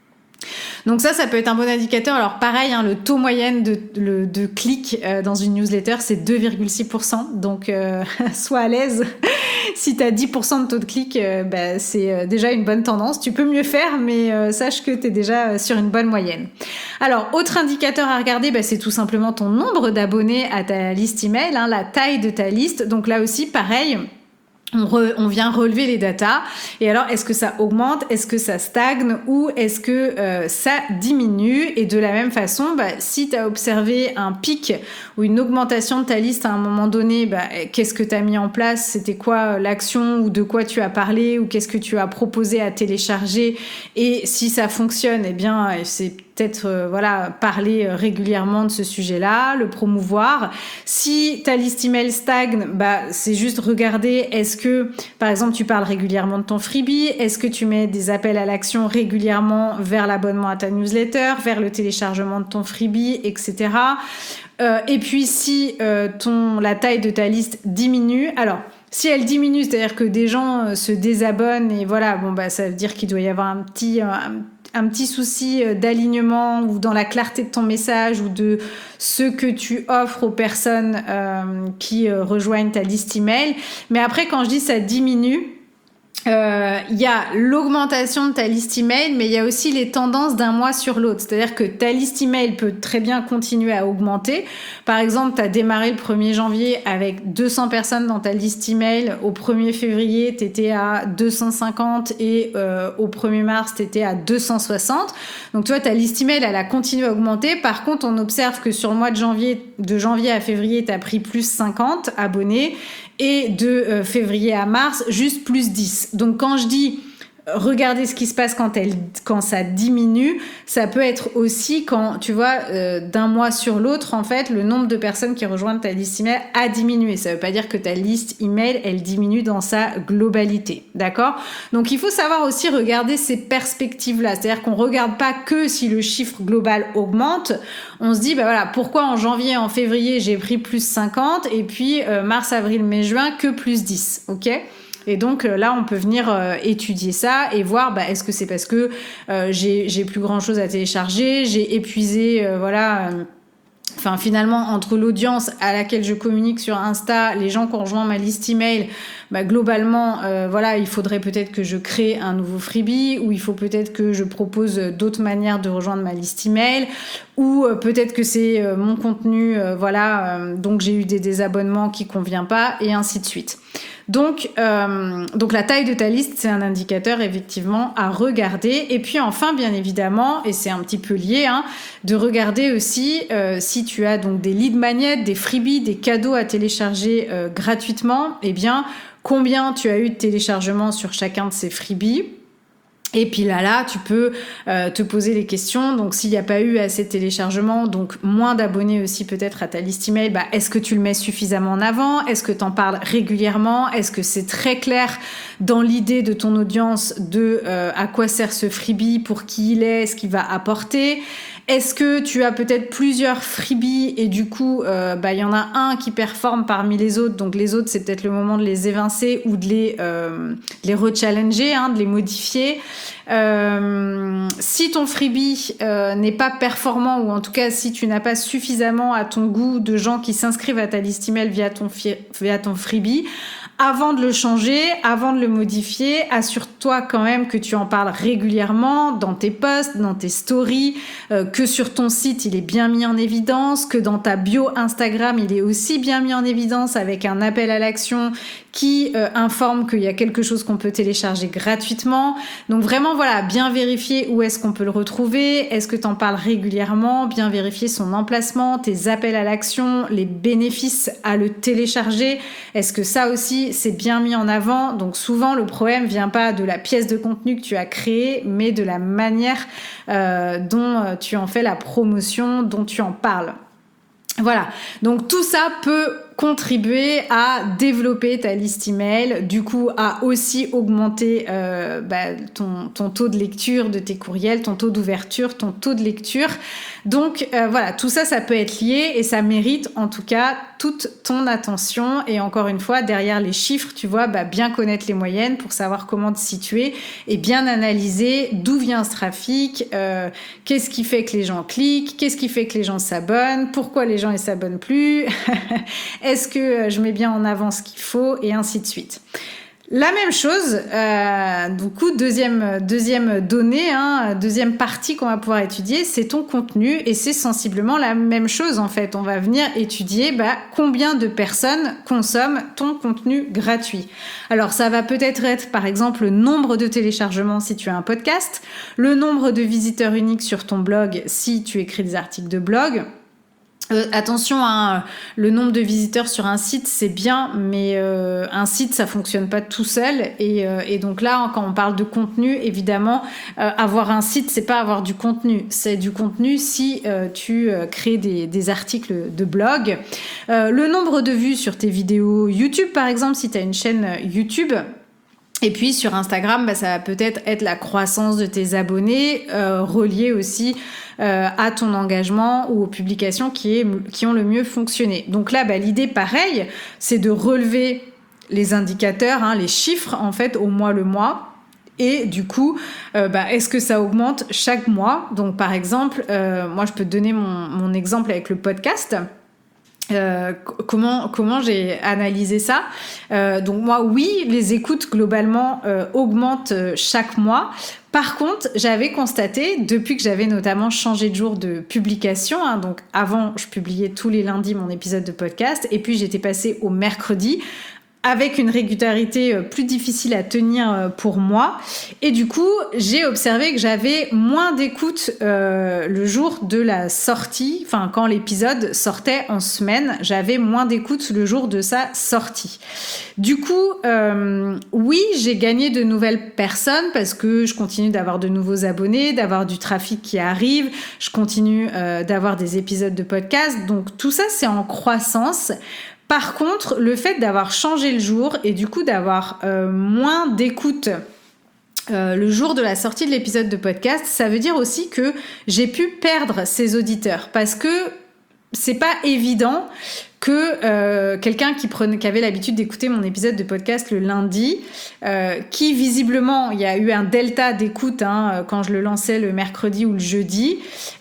Donc ça, ça peut être un bon indicateur. Alors pareil, hein, le taux moyen de, de, de clics euh, dans une newsletter, c'est deux virgule six pour cent. Donc euh, sois à l'aise. Si tu as dix pour cent de taux de clic, euh, bah, c'est euh, déjà une bonne tendance. Tu peux mieux faire, mais euh, sache que tu es déjà euh, sur une bonne moyenne. Alors, autre indicateur à regarder, bah, c'est tout simplement ton nombre d'abonnés à ta liste email, hein, la taille de ta liste. Donc là aussi, pareil, On, re, on vient relever les datas. Et alors, est-ce que ça augmente? Est-ce que ça stagne? Ou est-ce que euh, ça diminue? Et de la même façon, bah, si tu as observé un pic ou une augmentation de ta liste à un moment donné, bah, qu'est-ce que tu as mis en place? C'était quoi l'action ou de quoi tu as parlé? Ou qu'est-ce que tu as proposé à télécharger? Et si ça fonctionne, eh bien, c'est peut-être euh, voilà, parler régulièrement de ce sujet-là, le promouvoir. Si ta liste email stagne, bah, c'est juste regarder, est-ce que, par exemple, tu parles régulièrement de ton freebie? Est-ce que tu mets des appels à l'action régulièrement vers l'abonnement à ta newsletter, vers le téléchargement de ton freebie, et cetera. Euh, et puis, si euh, ton, la taille de ta liste diminue, alors, si elle diminue, c'est-à-dire que des gens euh, se désabonnent et voilà, bon, bah, ça veut dire qu'il doit y avoir un petit... Un, un petit souci d'alignement ou dans la clarté de ton message ou de ce que tu offres aux personnes euh, qui euh, rejoignent ta liste email. Mais après, quand je dis ça diminue, il euh, y a l'augmentation de ta liste email, mais il y a aussi les tendances d'un mois sur l'autre. C'est-à-dire que ta liste email peut très bien continuer à augmenter. Par exemple, tu as démarré le premier janvier avec deux cents personnes dans ta liste email. Au premier février, tu étais à deux cent cinquante et euh, au premier mars, tu étais à deux cent soixante. Donc, tu vois, ta liste email, elle a continué à augmenter. Par contre, on observe que sur le mois de janvier, de janvier à février, tu as pris plus cinquante abonnés. Et de euh, février à mars, juste plus dix. Donc quand je dis regardez ce qui se passe quand, elle, quand ça diminue, ça peut être aussi quand, tu vois, euh, d'un mois sur l'autre, en fait, le nombre de personnes qui rejoignent ta liste email a diminué. Ça veut pas dire que ta liste email, elle diminue dans sa globalité, d'accord? Donc, il faut savoir aussi regarder ces perspectives-là. C'est-à-dire qu'on regarde pas que si le chiffre global augmente. On se dit, bah voilà, pourquoi en janvier, en février, j'ai pris plus cinquante et puis euh, mars, avril, mai, juin, que plus dix, ok? Et donc euh, là, on peut venir euh, étudier ça et voir, bah, est-ce que c'est parce que euh, j'ai, j'ai plus grand-chose à télécharger, j'ai épuisé, euh, voilà... Euh, Enfin, finalement, entre l'audience à laquelle je communique sur Insta, les gens qui ont rejoint ma liste email, bah, globalement, euh, voilà, il faudrait peut-être que je crée un nouveau freebie, ou il faut peut-être que je propose d'autres manières de rejoindre ma liste email, ou euh, peut-être que c'est euh, mon contenu, euh, voilà, euh, donc j'ai eu des désabonnements qui conviennent pas, et ainsi de suite. Donc, euh, donc la taille de ta liste, c'est un indicateur effectivement à regarder. Et puis enfin, bien évidemment, et c'est un petit peu lié, hein, de regarder aussi euh, si tu as donc des lead magnets, des freebies, des cadeaux à télécharger euh, gratuitement, eh bien, combien tu as eu de téléchargements sur chacun de ces freebies. Et puis là, là, tu peux euh, te poser les questions. Donc, s'il n'y a pas eu assez de téléchargements, donc moins d'abonnés aussi peut-être à ta liste email, bah, est-ce que tu le mets suffisamment en avant? Est-ce que tu en parles régulièrement? Est-ce que c'est très clair dans l'idée de ton audience de euh, à quoi sert ce freebie, pour qui il est, ce qu'il va apporter? Est-ce que tu as peut-être plusieurs freebies et du coup, euh, bah, y en a un qui performe parmi les autres, donc les autres, c'est peut-être le moment de les évincer ou de les, euh, les rechallenger, hein, de les modifier. Euh, si ton freebie euh, n'est pas performant, ou en tout cas si tu n'as pas suffisamment à ton goût de gens qui s'inscrivent à ta liste email via ton, fi- via ton freebie, avant de le changer, avant de le modifier, assure-toi quand même que tu en parles régulièrement dans tes posts, dans tes stories, euh, que sur ton site il est bien mis en évidence, que dans ta bio Instagram il est aussi bien mis en évidence avec un appel à l'action qui euh, informe qu'il y a quelque chose qu'on peut télécharger gratuitement. Donc vraiment voilà, bien vérifier où est-ce qu'on peut le retrouver, est-ce que tu en parles régulièrement, bien vérifier son emplacement, tes appels à l'action, les bénéfices à le télécharger, est-ce que ça aussi c'est bien mis en avant. Donc souvent le problème vient pas de la pièce de contenu que tu as créée, mais de la manière euh, dont tu en fais la promotion, dont tu en parles. Voilà, donc tout ça peut contribuer à développer ta liste email, du coup à aussi augmenter euh, bah, ton, ton taux de lecture de tes courriels, ton taux d'ouverture, ton taux de lecture. Donc euh, voilà, tout ça, ça peut être lié et ça mérite en tout cas toute ton attention. Et encore une fois, derrière les chiffres, tu vois, bah, bien connaître les moyennes pour savoir comment te situer et bien analyser d'où vient ce trafic, euh, qu'est-ce qui fait que les gens cliquent, qu'est-ce qui fait que les gens s'abonnent, pourquoi les gens ne s'abonnent plus, est-ce que je mets bien en avant ce qu'il faut, et ainsi de suite. La même chose, euh, du coup, deuxième, deuxième donnée, hein, deuxième partie qu'on va pouvoir étudier, c'est ton contenu, et c'est sensiblement la même chose en fait. On va venir étudier bah, combien de personnes consomment ton contenu gratuit. Alors ça va peut-être être par exemple le nombre de téléchargements si tu as un podcast, le nombre de visiteurs uniques sur ton blog si tu écris des articles de blog. Euh, attention, hein, le nombre de visiteurs sur un site c'est bien, mais euh, un site ça fonctionne pas tout seul et, euh, et donc là quand on parle de contenu, évidemment euh, avoir un site c'est pas avoir du contenu, c'est du contenu si euh, tu euh, crées des, des articles de blog. Euh, le nombre de vues sur tes vidéos YouTube par exemple, si tu as une chaîne YouTube. Et puis sur Instagram, bah, ça va peut-être être la croissance de tes abonnés, euh, reliée aussi euh, à ton engagement ou aux publications qui, est, qui ont le mieux fonctionné. Donc là, bah, l'idée, pareil, c'est de relever les indicateurs, hein, les chiffres en fait au mois le mois. Et du coup, euh, bah, est-ce que ça augmente chaque mois? Donc par exemple, euh, moi je peux te donner mon, mon exemple avec le podcast. Euh, comment comment j'ai analysé ça? Euh, donc moi oui, les écoutes globalement euh, augmentent chaque mois. Par contre, j'avais constaté depuis que j'avais notamment changé de jour de publication, hein, donc avant je publiais tous les lundis mon épisode de podcast et puis j'étais passée au mercredi, avec une régularité plus difficile à tenir pour moi. Et du coup, j'ai observé que j'avais moins d'écoute euh, le jour de la sortie, enfin quand l'épisode sortait en semaine, j'avais moins d'écoute le jour de sa sortie. Du coup, euh, oui, j'ai gagné de nouvelles personnes parce que je continue d'avoir de nouveaux abonnés, d'avoir du trafic qui arrive, je continue euh, d'avoir des épisodes de podcast, donc tout ça c'est en croissance. Par contre, le fait d'avoir changé le jour et du coup d'avoir euh, moins d'écoute euh, le jour de la sortie de l'épisode de podcast, ça veut dire aussi que j'ai pu perdre ces auditeurs parce que c'est pas évident que euh, quelqu'un qui, prenait, qui avait l'habitude d'écouter mon épisode de podcast le lundi, euh, qui visiblement, il y a eu un delta d'écoute hein, quand je le lançais le mercredi ou le jeudi,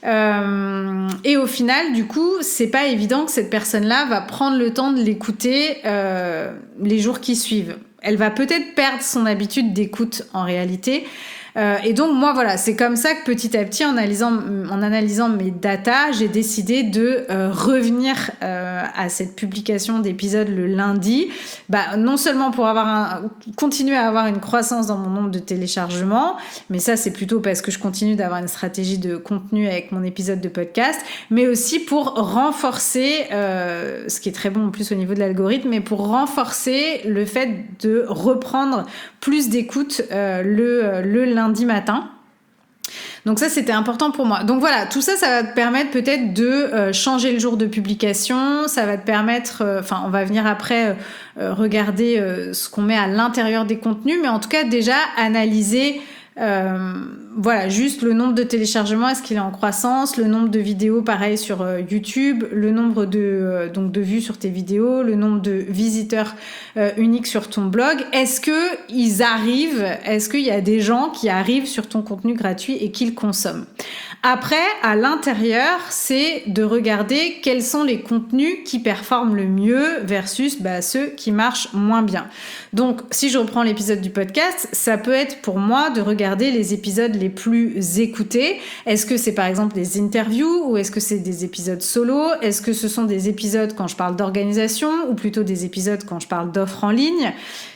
euh, et au final, du coup, c'est pas évident que cette personne-là va prendre le temps de l'écouter euh, les jours qui suivent. Elle va peut-être perdre son habitude d'écoute en réalité, Euh, et donc moi voilà, c'est comme ça que petit à petit, en analysant, en analysant mes datas, j'ai décidé de euh, revenir euh, à cette publication d'épisodes le lundi, bah, non seulement pour avoir un, continuer à avoir une croissance dans mon nombre de téléchargements, mais ça c'est plutôt parce que je continue d'avoir une stratégie de contenu avec mon épisode de podcast, mais aussi pour renforcer, euh, ce qui est très bon en plus au niveau de l'algorithme, mais pour renforcer le fait de reprendre plus d'écoute euh, le, le lundi matin. Donc ça, c'était important pour moi. Donc voilà, tout ça, ça va te permettre peut-être de euh, changer le jour de publication. Ça va te permettre, enfin, euh, on va venir après euh, regarder euh, ce qu'on met à l'intérieur des contenus, mais en tout cas, déjà, analyser Euh, voilà, juste le nombre de téléchargements, est-ce qu'il est en croissance, le nombre de vidéos pareil sur euh, YouTube, le nombre de, euh, donc de vues sur tes vidéos, le nombre de visiteurs euh, uniques sur ton blog, est-ce que ils arrivent, est-ce qu'il y a des gens qui arrivent sur ton contenu gratuit et qui le consomment. Après, à l'intérieur, c'est de regarder quels sont les contenus qui performent le mieux versus bah, ceux qui marchent moins bien. Donc, si je reprends l'épisode du podcast, ça peut être pour moi de regarder les épisodes les plus écoutés. Est-ce que c'est par exemple des interviews ou est-ce que c'est des épisodes solo? Est-ce que ce sont des épisodes quand je parle d'organisation ou plutôt des épisodes quand je parle d'offres en ligne?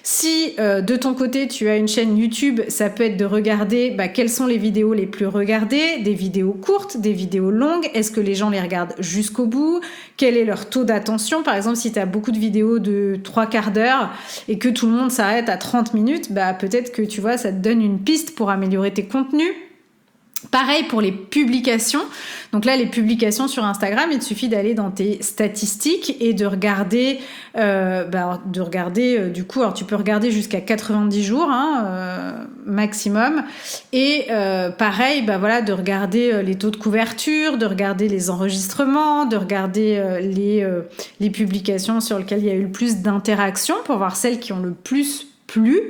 Si euh, de ton côté, tu as une chaîne YouTube, ça peut être de regarder bah, quelles sont les vidéos les plus regardées, des vidéos courtes, des vidéos longues, est-ce que les gens les regardent jusqu'au bout, quel est leur taux d'attention. Par exemple, si tu as beaucoup de vidéos de trois quarts d'heure et que tout le monde s'arrête à trente minutes, bah, peut-être que tu vois, ça te donne une piste pour améliorer tes contenus. Pareil pour les publications. Donc là, les publications sur Instagram, il te suffit d'aller dans tes statistiques et de regarder, euh, bah, de regarder euh, du coup, alors tu peux regarder jusqu'à quatre-vingt-dix jours hein, euh, maximum. Et euh, pareil, bah voilà, de regarder euh, les taux de couverture, de regarder les enregistrements, de regarder euh, les euh, les publications sur lesquelles il y a eu le plus d'interactions pour voir celles qui ont le plus plu.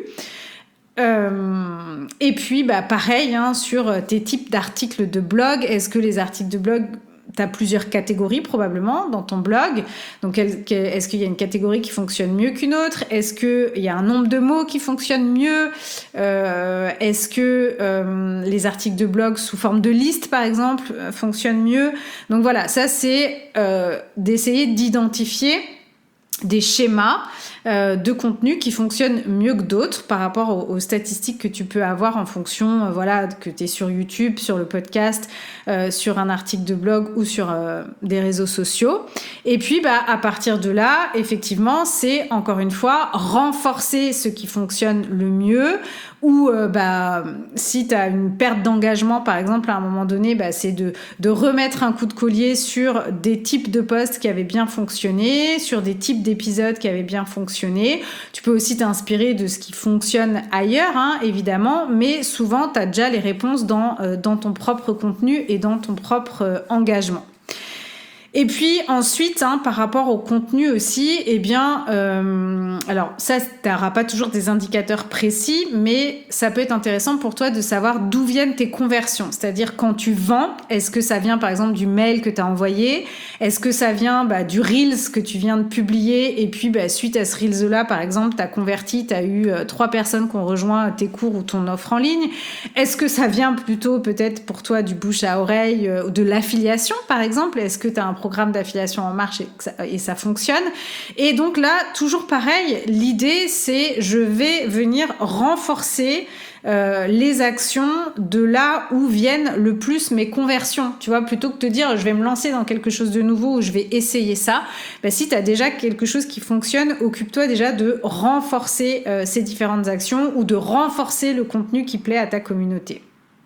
Euh, et puis, bah, pareil, hein, sur tes types d'articles de blog, est-ce que les articles de blog, tu as plusieurs catégories probablement dans ton blog. Donc, est-ce qu'il y a une catégorie qui fonctionne mieux qu'une autre? Est-ce qu'il y a un nombre de mots qui fonctionne mieux? euh, Est-ce que euh, les articles de blog sous forme de liste, par exemple, fonctionnent mieux? Donc voilà, ça c'est euh, d'essayer d'identifier des schémas euh, de contenu qui fonctionnent mieux que d'autres par rapport aux, aux statistiques que tu peux avoir en fonction, euh, voilà, que tu es sur YouTube, sur le podcast, euh, sur un article de blog ou sur euh, des réseaux sociaux. Et puis, bah, à partir de là, effectivement, c'est encore une fois renforcer ce qui fonctionne le mieux ou euh, bah, si tu as une perte d'engagement, par exemple, à un moment donné, bah, c'est de, de remettre un coup de collier sur des types de posts qui avaient bien fonctionné, sur des types d'épisodes qui avaient bien fonctionné. Tu peux aussi t'inspirer de ce qui fonctionne ailleurs, hein, évidemment, mais souvent, tu as déjà les réponses dans, euh, dans ton propre contenu et dans ton propre euh, engagement. Et puis ensuite, hein, par rapport au contenu aussi, eh bien, euh, alors ça, tu n'auras pas toujours des indicateurs précis, mais ça peut être intéressant pour toi de savoir d'où viennent tes conversions. C'est-à-dire quand tu vends, est-ce que ça vient par exemple du mail que tu as envoyé? Est-ce que ça vient bah, du Reels que tu viens de publier? Et puis bah, suite à ce Reels-là, par exemple, tu as converti, tu as eu euh, trois personnes qui ont rejoint tes cours ou ton offre en ligne. Est-ce que ça vient plutôt peut-être pour toi du bouche à oreille euh, ou de l'affiliation, par exemple? Est-ce que tu as un programme d'affiliation en marche et ça, et ça fonctionne? Et donc là, toujours pareil, l'idée c'est je vais venir renforcer euh, les actions de là où viennent le plus mes conversions, tu vois, plutôt que de te dire je vais me lancer dans quelque chose de nouveau ou je vais essayer ça. Ben, si tu as déjà quelque chose qui fonctionne, occupe-toi déjà de renforcer euh, ces différentes actions ou de renforcer le contenu qui plaît à ta communauté.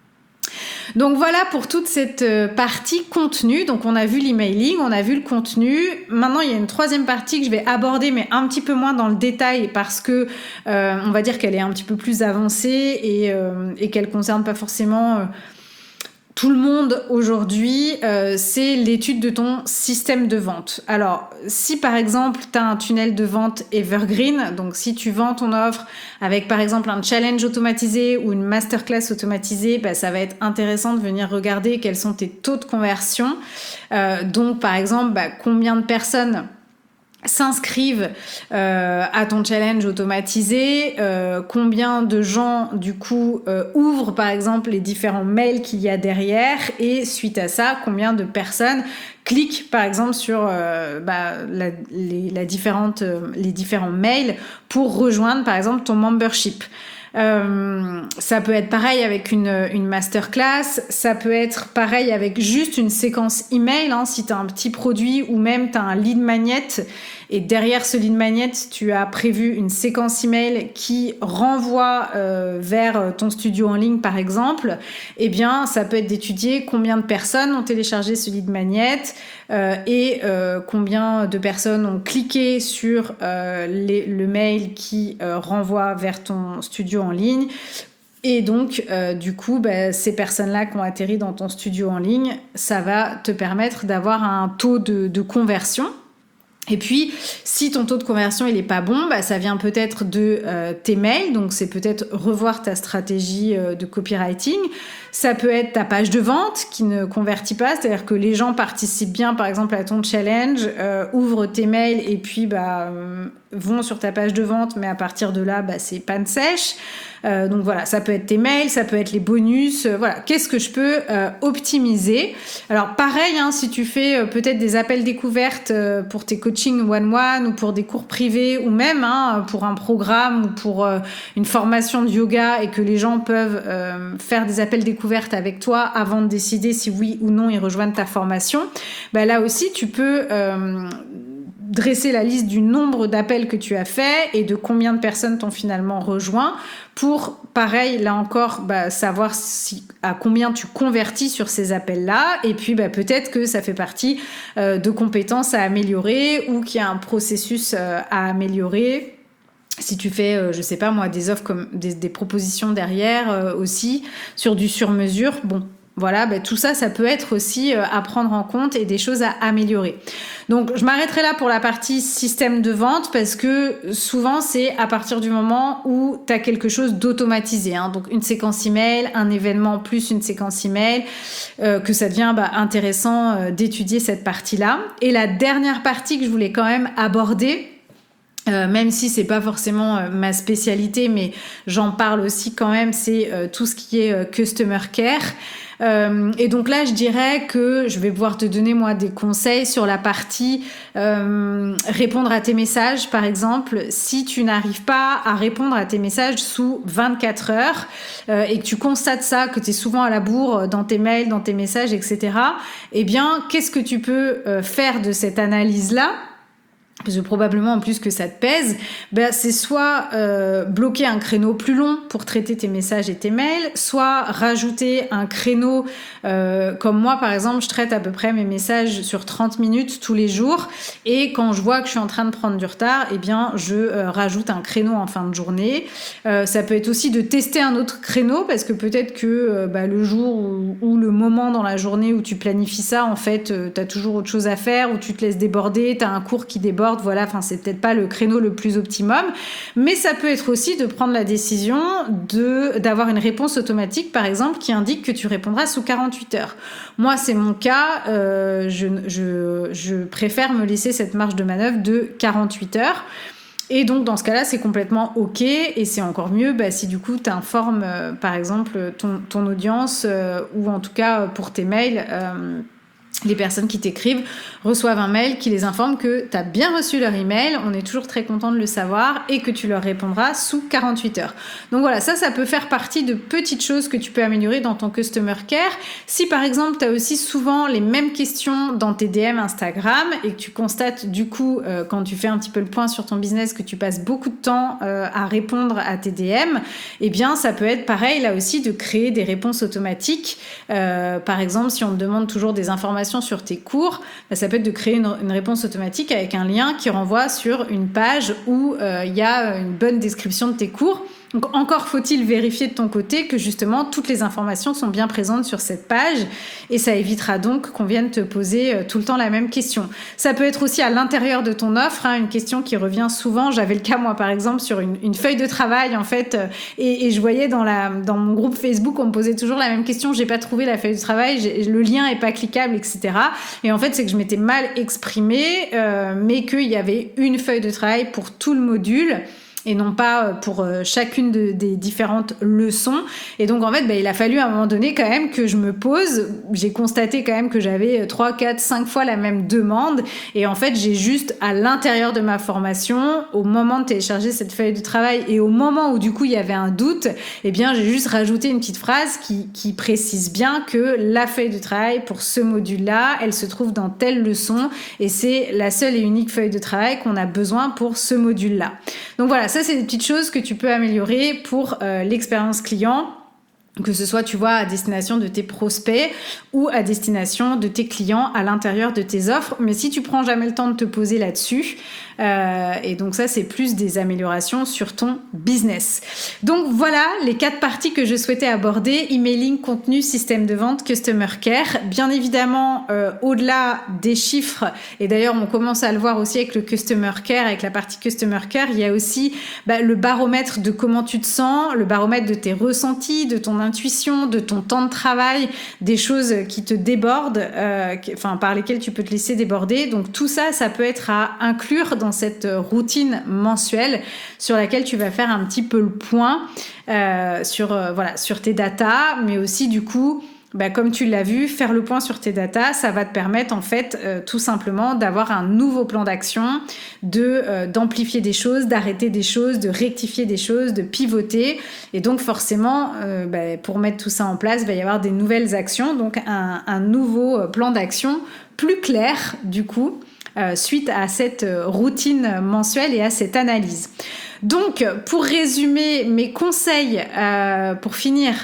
Donc voilà pour toute cette partie contenu. Donc on a vu l'emailing, on a vu le contenu. Maintenant il y a une troisième partie que je vais aborder mais un petit peu moins dans le détail parce que euh, on va dire qu'elle est un petit peu plus avancée et, euh, et qu'elle concerne pas forcément euh, tout le monde aujourd'hui, euh, c'est l'étude de ton système de vente. Alors, si par exemple, tu as un tunnel de vente evergreen, donc si tu vends ton offre avec par exemple un challenge automatisé ou une masterclass automatisée, bah, ça va être intéressant de venir regarder quels sont tes taux de conversion. Euh, donc, par exemple, bah, combien de personnes s'inscrivent euh, à ton challenge automatisé, euh, combien de gens du coup euh, ouvrent par exemple les différents mails qu'il y a derrière, et suite à ça, combien de personnes cliquent par exemple sur euh, bah, la, les, la différente, euh, les différents mails pour rejoindre par exemple ton membership. Euh, ça peut être pareil avec une, une masterclass, ça peut être pareil avec juste une séquence email, hein, si tu as un petit produit ou même tu as un lead magnet et derrière ce lead magnet tu as prévu une séquence email qui renvoie euh, vers ton studio en ligne par exemple, eh bien ça peut être d'étudier combien de personnes ont téléchargé ce lead magnet euh, et euh, combien de personnes ont cliqué sur euh, les, le mail qui euh, renvoie vers ton studio en ligne. Et donc, euh, du coup, bah, ces personnes-là qui ont atterri dans ton studio en ligne, ça va te permettre d'avoir un taux de, de conversion. Et puis, si ton taux de conversion il est pas bon, bah, ça vient peut-être de euh, tes mails, donc c'est peut-être revoir ta stratégie euh, de copywriting. Ça peut être ta page de vente qui ne convertit pas, c'est-à-dire que les gens participent bien, par exemple, à ton challenge, euh, ouvrent tes mails et puis bah, euh, vont sur ta page de vente, mais à partir de là, bah, c'est panne sèche. Euh, donc voilà, ça peut être tes mails, ça peut être les bonus. Euh, voilà, qu'est-ce que je peux euh, optimiser? Alors pareil, hein, si tu fais euh, peut-être des appels découvertes euh, pour tes coachings one-one ou pour des cours privés ou même hein, pour un programme ou pour euh, une formation de yoga et que les gens peuvent euh, faire des appels découvertes avec toi avant de décider si oui ou non ils rejoignent ta formation, bah là aussi tu peux euh, dresser la liste du nombre d'appels que tu as fait et de combien de personnes t'ont finalement rejoint pour, pareil, là encore, bah, savoir si, à combien tu convertis sur ces appels-là. Et puis, bah, peut-être que ça fait partie euh, de compétences à améliorer ou qu'il y a un processus euh, à améliorer. Si tu fais, euh, je sais pas moi, des offres comme des, des propositions derrière euh, aussi sur du sur-mesure, bon. Voilà, ben tout ça, ça peut être aussi euh, à prendre en compte et des choses à améliorer. Donc, je m'arrêterai là pour la partie système de vente parce que souvent, c'est à partir du moment où tu as quelque chose d'automatisé. Hein, donc, une séquence email, un événement plus une séquence email, euh, que ça devient bah, intéressant euh, d'étudier cette partie-là. Et la dernière partie que je voulais quand même aborder, Euh, même si c'est pas forcément euh, ma spécialité, mais j'en parle aussi quand même, c'est euh, tout ce qui est euh, customer care. Euh, et donc là, je dirais que je vais pouvoir te donner moi des conseils sur la partie euh, répondre à tes messages, par exemple. Si tu n'arrives pas à répondre à tes messages sous vingt-quatre heures euh, et que tu constates ça, que tu es souvent à la bourre dans tes mails, dans tes messages, et cetera, eh bien, qu'est-ce que tu peux euh, faire de cette analyse-là? Parce que probablement en plus que ça te pèse, ben c'est soit euh, bloquer un créneau plus long pour traiter tes messages et tes mails, soit rajouter un créneau euh, comme moi par exemple, je traite à peu près mes messages sur trente minutes tous les jours et quand je vois que je suis en train de prendre du retard, eh bien je euh, rajoute un créneau en fin de journée. Euh, ça peut être aussi de tester un autre créneau parce que peut-être que euh, bah, le jour ou, ou le moment dans la journée où tu planifies ça, en fait, euh, t'as toujours autre chose à faire ou tu te laisses déborder, t'as un cours qui déborde. Voilà, enfin c'est peut-être pas le créneau le plus optimum, mais ça peut être aussi de prendre la décision de d'avoir une réponse automatique, par exemple, qui indique que tu répondras sous quarante-huit heures. Moi, c'est mon cas, euh, je, je, je préfère me laisser cette marge de manœuvre de quarante-huit heures. Et donc, dans ce cas-là, c'est complètement OK. Et c'est encore mieux bah, si du coup, tu informes, euh, par exemple, ton, ton audience euh, ou en tout cas pour tes mails. Euh, Les personnes qui t'écrivent reçoivent un mail qui les informe que tu as bien reçu leur email, on est toujours très content de le savoir et que tu leur répondras sous quarante-huit heures. Donc voilà, ça, ça peut faire partie de petites choses que tu peux améliorer dans ton customer care. Si par exemple, tu as aussi souvent les mêmes questions dans tes D M Instagram et que tu constates du coup, euh, quand tu fais un petit peu le point sur ton business, que tu passes beaucoup de temps euh, à répondre à tes D M, eh bien, ça peut être pareil là aussi de créer des réponses automatiques. Euh, par exemple, si on te demande toujours des informations sur tes cours, ça peut être de créer une, une réponse automatique avec un lien qui renvoie sur une page où il euh, y a une bonne description de tes cours. Donc encore faut-il vérifier de ton côté que justement toutes les informations sont bien présentes sur cette page et ça évitera donc qu'on vienne te poser tout le temps la même question. Ça peut être aussi à l'intérieur de ton offre, hein, une question qui revient souvent. J'avais le cas moi par exemple sur une, une feuille de travail en fait et, et je voyais dans, la, dans mon groupe Facebook on me posait toujours la même question, j'ai pas trouvé la feuille de travail, j'ai, le lien est pas cliquable, et cetera. Et en fait c'est que je m'étais mal exprimée euh, mais qu'il y avait une feuille de travail pour tout le module et non pas pour chacune de, des différentes leçons. Et donc, en fait, bah, il a fallu à un moment donné quand même que je me pose. J'ai constaté quand même que j'avais trois, quatre, cinq fois la même demande. Et en fait, j'ai juste, à l'intérieur de ma formation, au moment de télécharger cette feuille de travail et au moment où, du coup, il y avait un doute, eh bien, j'ai juste rajouté une petite phrase qui, qui précise bien que la feuille de travail pour ce module-là, elle se trouve dans telle leçon et c'est la seule et unique feuille de travail qu'on a besoin pour ce module-là. Donc voilà, ça, c'est des petites choses que tu peux améliorer pour euh, l'expérience client, que ce soit, tu vois, à destination de tes prospects ou à destination de tes clients à l'intérieur de tes offres. Mais si tu prends jamais le temps de te poser là-dessus, euh, et donc ça, c'est plus des améliorations sur ton business. Donc voilà les quatre parties que je souhaitais aborder: emailing, contenu, système de vente, customer care. Bien évidemment, euh, au-delà des chiffres, et d'ailleurs, on commence à le voir aussi avec le customer care, avec la partie customer care, il y a aussi bah, le baromètre de comment tu te sens, le baromètre de tes ressentis, de ton intuition, de ton temps de travail, des choses qui te débordent, euh, qui, enfin, par lesquelles tu peux te laisser déborder. Donc tout ça, ça peut être à inclure dans cette routine mensuelle sur laquelle tu vas faire un petit peu le point euh, sur, euh, voilà, sur tes datas, mais aussi du coup, bah, comme tu l'as vu, faire le point sur tes datas, ça va te permettre en fait euh, tout simplement d'avoir un nouveau plan d'action, de euh, d'amplifier des choses, d'arrêter des choses, de rectifier des choses, de pivoter. Et donc forcément, euh, bah, pour mettre tout ça en place, il va y avoir des nouvelles actions, donc un, un nouveau plan d'action plus clair du coup, euh, suite à cette routine mensuelle et à cette analyse. Donc pour résumer mes conseils, euh, pour finir...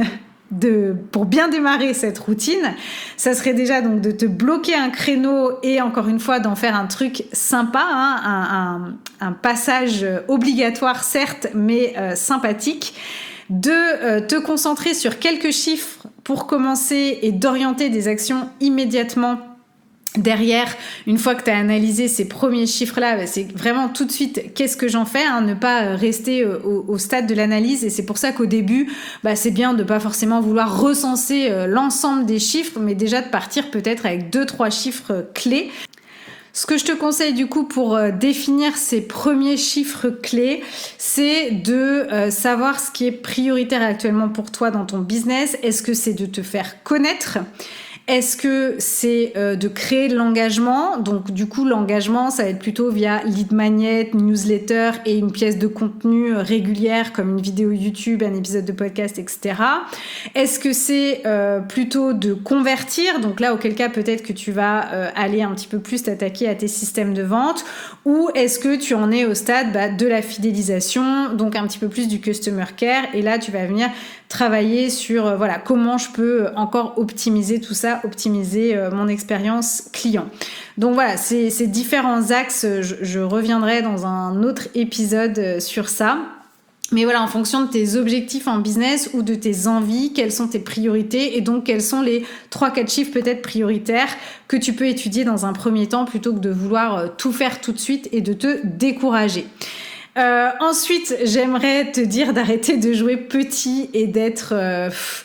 De, pour bien démarrer cette routine, ça serait déjà donc de te bloquer un créneau et encore une fois d'en faire un truc sympa, hein, un, un, un passage obligatoire certes, mais euh, sympathique, de euh, te concentrer sur quelques chiffres pour commencer et d'orienter des actions immédiatement. Derrière, une fois que tu as analysé ces premiers chiffres-là, bah, c'est vraiment tout de suite qu'est-ce que j'en fais, hein, ne pas rester au, au stade de l'analyse. Et c'est pour ça qu'au début, bah, c'est bien de pas forcément vouloir recenser euh, l'ensemble des chiffres, mais déjà de partir peut-être avec deux, trois chiffres euh, clés. Ce que je te conseille du coup pour euh, définir ces premiers chiffres clés, c'est de euh, savoir ce qui est prioritaire actuellement pour toi dans ton business. Est-ce que c'est de te faire connaître ? Est-ce que c'est euh, de créer de l'engagement ? Donc du coup, l'engagement, ça va être plutôt via lead magnet, newsletter et une pièce de contenu régulière comme une vidéo YouTube, un épisode de podcast, et cetera. Est-ce que c'est euh, plutôt de convertir ? Donc là, auquel cas, peut-être que tu vas euh, aller un petit peu plus t'attaquer à tes systèmes de vente. Ou est-ce que tu en es au stade bah, de la fidélisation, donc un petit peu plus du customer care. Et là, tu vas venir travailler sur euh, voilà, comment je peux encore optimiser tout ça, optimiser euh, mon expérience client. Donc voilà, ces, ces différents axes, je, je reviendrai dans un autre épisode sur ça. Mais voilà, en fonction de tes objectifs en business ou de tes envies, quelles sont tes priorités et donc quels sont les trois quatre chiffres peut-être prioritaires que tu peux étudier dans un premier temps plutôt que de vouloir tout faire tout de suite et de te décourager. Euh, ensuite, j'aimerais te dire d'arrêter de jouer petit et d'être euh, f-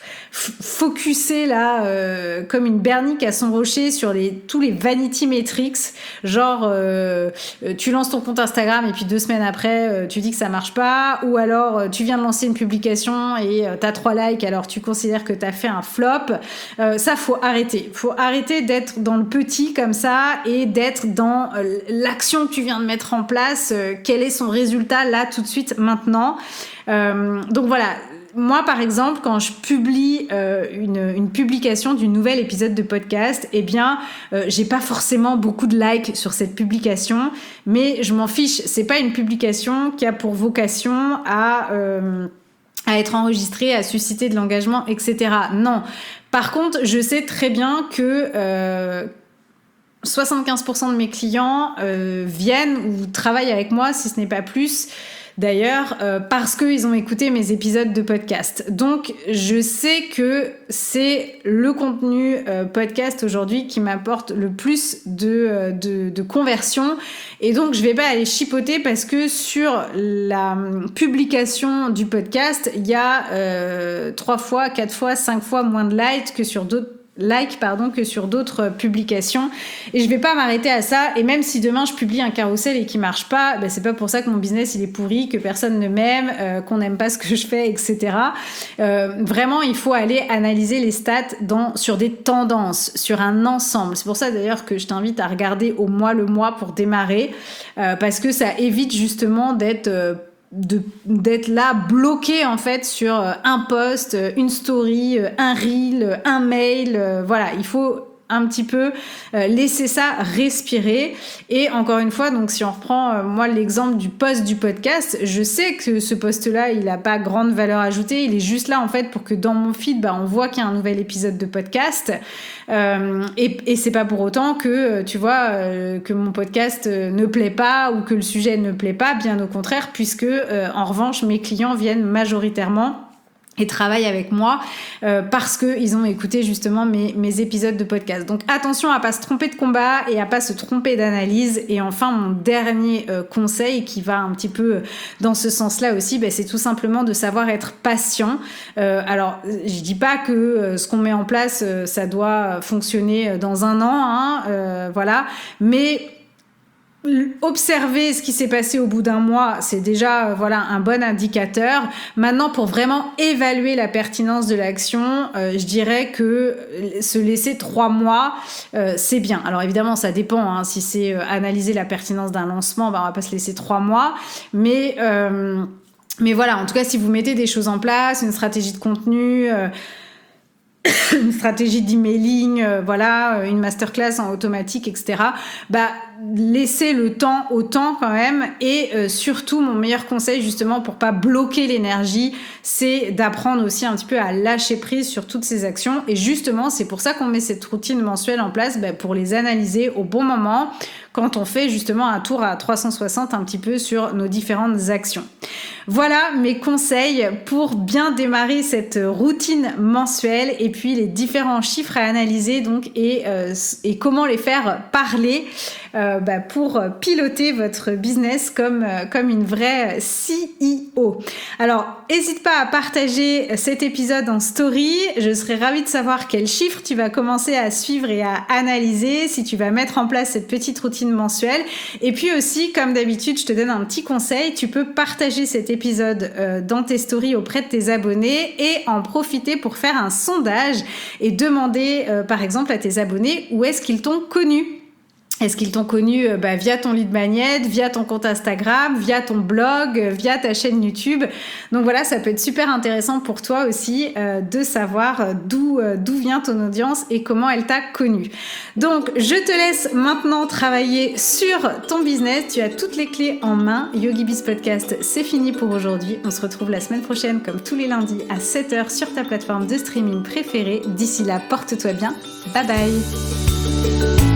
focusé là euh, comme une bernique à son rocher sur les, tous les vanity metrics, genre euh, tu lances ton compte Instagram et puis deux semaines après euh, tu dis que ça marche pas, ou alors euh, tu viens de lancer une publication et euh, t'as trois likes alors tu considères que t'as fait un flop. Euh, ça faut arrêter, faut arrêter d'être dans le petit comme ça et d'être dans euh, l'action que tu viens de mettre en place, euh, quel est son résultat là tout de suite maintenant. Euh, donc voilà. Moi, par exemple, quand je publie euh, une, une publication du nouvel épisode de podcast, eh bien, euh, j'ai pas forcément beaucoup de likes sur cette publication, mais je m'en fiche. C'est pas une publication qui a pour vocation à euh, à être enregistrée, à susciter de l'engagement, et cetera. Non. Par contre, je sais très bien que euh, soixante-quinze pour cent de mes clients euh, viennent ou travaillent avec moi, si ce n'est pas plus, d'ailleurs, euh, parce qu'ils ont écouté mes épisodes de podcast. Donc, je sais que c'est le contenu euh, podcast aujourd'hui qui m'apporte le plus de, euh, de, de conversion. Et donc, je vais pas aller chipoter parce que sur la publication du podcast, il y a euh, trois fois, quatre fois, cinq fois moins de likes que sur d'autres like pardon que sur d'autres publications, et je vais pas m'arrêter à ça. Et même si demain je publie un carrousel et qu'il marche pas, ben c'est pas pour ça que mon business il est pourri, que personne ne m'aime, euh, qu'on n'aime pas ce que je fais, etc. Euh, vraiment il faut aller analyser les stats dans, sur des tendances, sur un ensemble. C'est pour ça d'ailleurs que je t'invite à regarder au mois le mois pour démarrer, euh, parce que ça évite justement d'être euh, De, d'être là bloqué en fait sur un post, une story, un reel, un mail. Voilà, il faut un petit peu euh, laisser ça respirer. Et encore une fois, donc si on reprend euh, moi l'exemple du post du podcast, je sais que ce post-là, il n'a pas grande valeur ajoutée. Il est juste là en fait pour que dans mon feed, bah, on voit qu'il y a un nouvel épisode de podcast. Euh, et, et c'est pas pour autant que tu vois euh, que mon podcast euh, ne plaît pas ou que le sujet ne plaît pas. Bien au contraire, puisque euh, en revanche, mes clients viennent majoritairement et travaillent avec moi euh, parce qu'ils ont écouté justement mes, mes épisodes de podcast. Donc attention à pas se tromper de combat et à pas se tromper d'analyse. Et enfin, mon dernier euh, conseil qui va un petit peu dans ce sens-là aussi, bah, c'est tout simplement de savoir être patient. Euh, alors, je dis pas que euh, ce qu'on met en place, euh, ça doit fonctionner dans un an, hein, euh, voilà, mais observer ce qui s'est passé au bout d'un mois, c'est déjà euh, voilà un bon indicateur. Maintenant, pour vraiment évaluer la pertinence de l'action, euh, je dirais que se laisser trois mois, euh, c'est bien. Alors évidemment, ça dépend. Hein, si c'est euh, analyser la pertinence d'un lancement, bah, on va pas se laisser trois mois. Mais euh, mais voilà, en tout cas, si vous mettez des choses en place, une stratégie de contenu. Euh, une stratégie d'emailing, euh, voilà, une masterclass en automatique, et cetera. Bah, laissez le temps au temps quand même. Et euh, surtout, mon meilleur conseil justement pour pas bloquer l'énergie, c'est d'apprendre aussi un petit peu à lâcher prise sur toutes ces actions. Et justement, c'est pour ça qu'on met cette routine mensuelle en place, bah, pour les analyser au bon moment, quand on fait justement un tour à trois cent soixante un petit peu sur nos différentes actions. Voilà mes conseils pour bien démarrer cette routine mensuelle, et puis les différents chiffres à analyser donc et, euh, et comment les faire parler euh, bah, pour piloter votre business comme, euh, comme une vraie C E O. Alors, n'hésite pas à partager cet épisode en story. Je serais ravie de savoir quels chiffres tu vas commencer à suivre et à analyser, si tu vas mettre en place cette petite routine mensuelle. Et puis aussi, comme d'habitude, je te donne un petit conseil. Tu peux partager cet épisode euh, dans tes stories auprès de tes abonnés et en profiter pour faire un sondage et demander, euh, par exemple, à tes abonnés où est-ce qu'ils t'ont connu. Est-ce qu'ils t'ont connu euh, bah, via ton lead magnet, via ton compte Instagram, via ton blog, euh, via ta chaîne YouTube. Donc voilà, ça peut être super intéressant pour toi aussi euh, de savoir euh, d'où, euh, d'où vient ton audience et comment elle t'a connu. Donc je te laisse maintenant travailler sur ton business. Tu as toutes les clés en main. YogiBiz Podcast, c'est fini pour aujourd'hui. On se retrouve la semaine prochaine comme tous les lundis à sept heures sur ta plateforme de streaming préférée. D'ici là, porte-toi bien. Bye bye.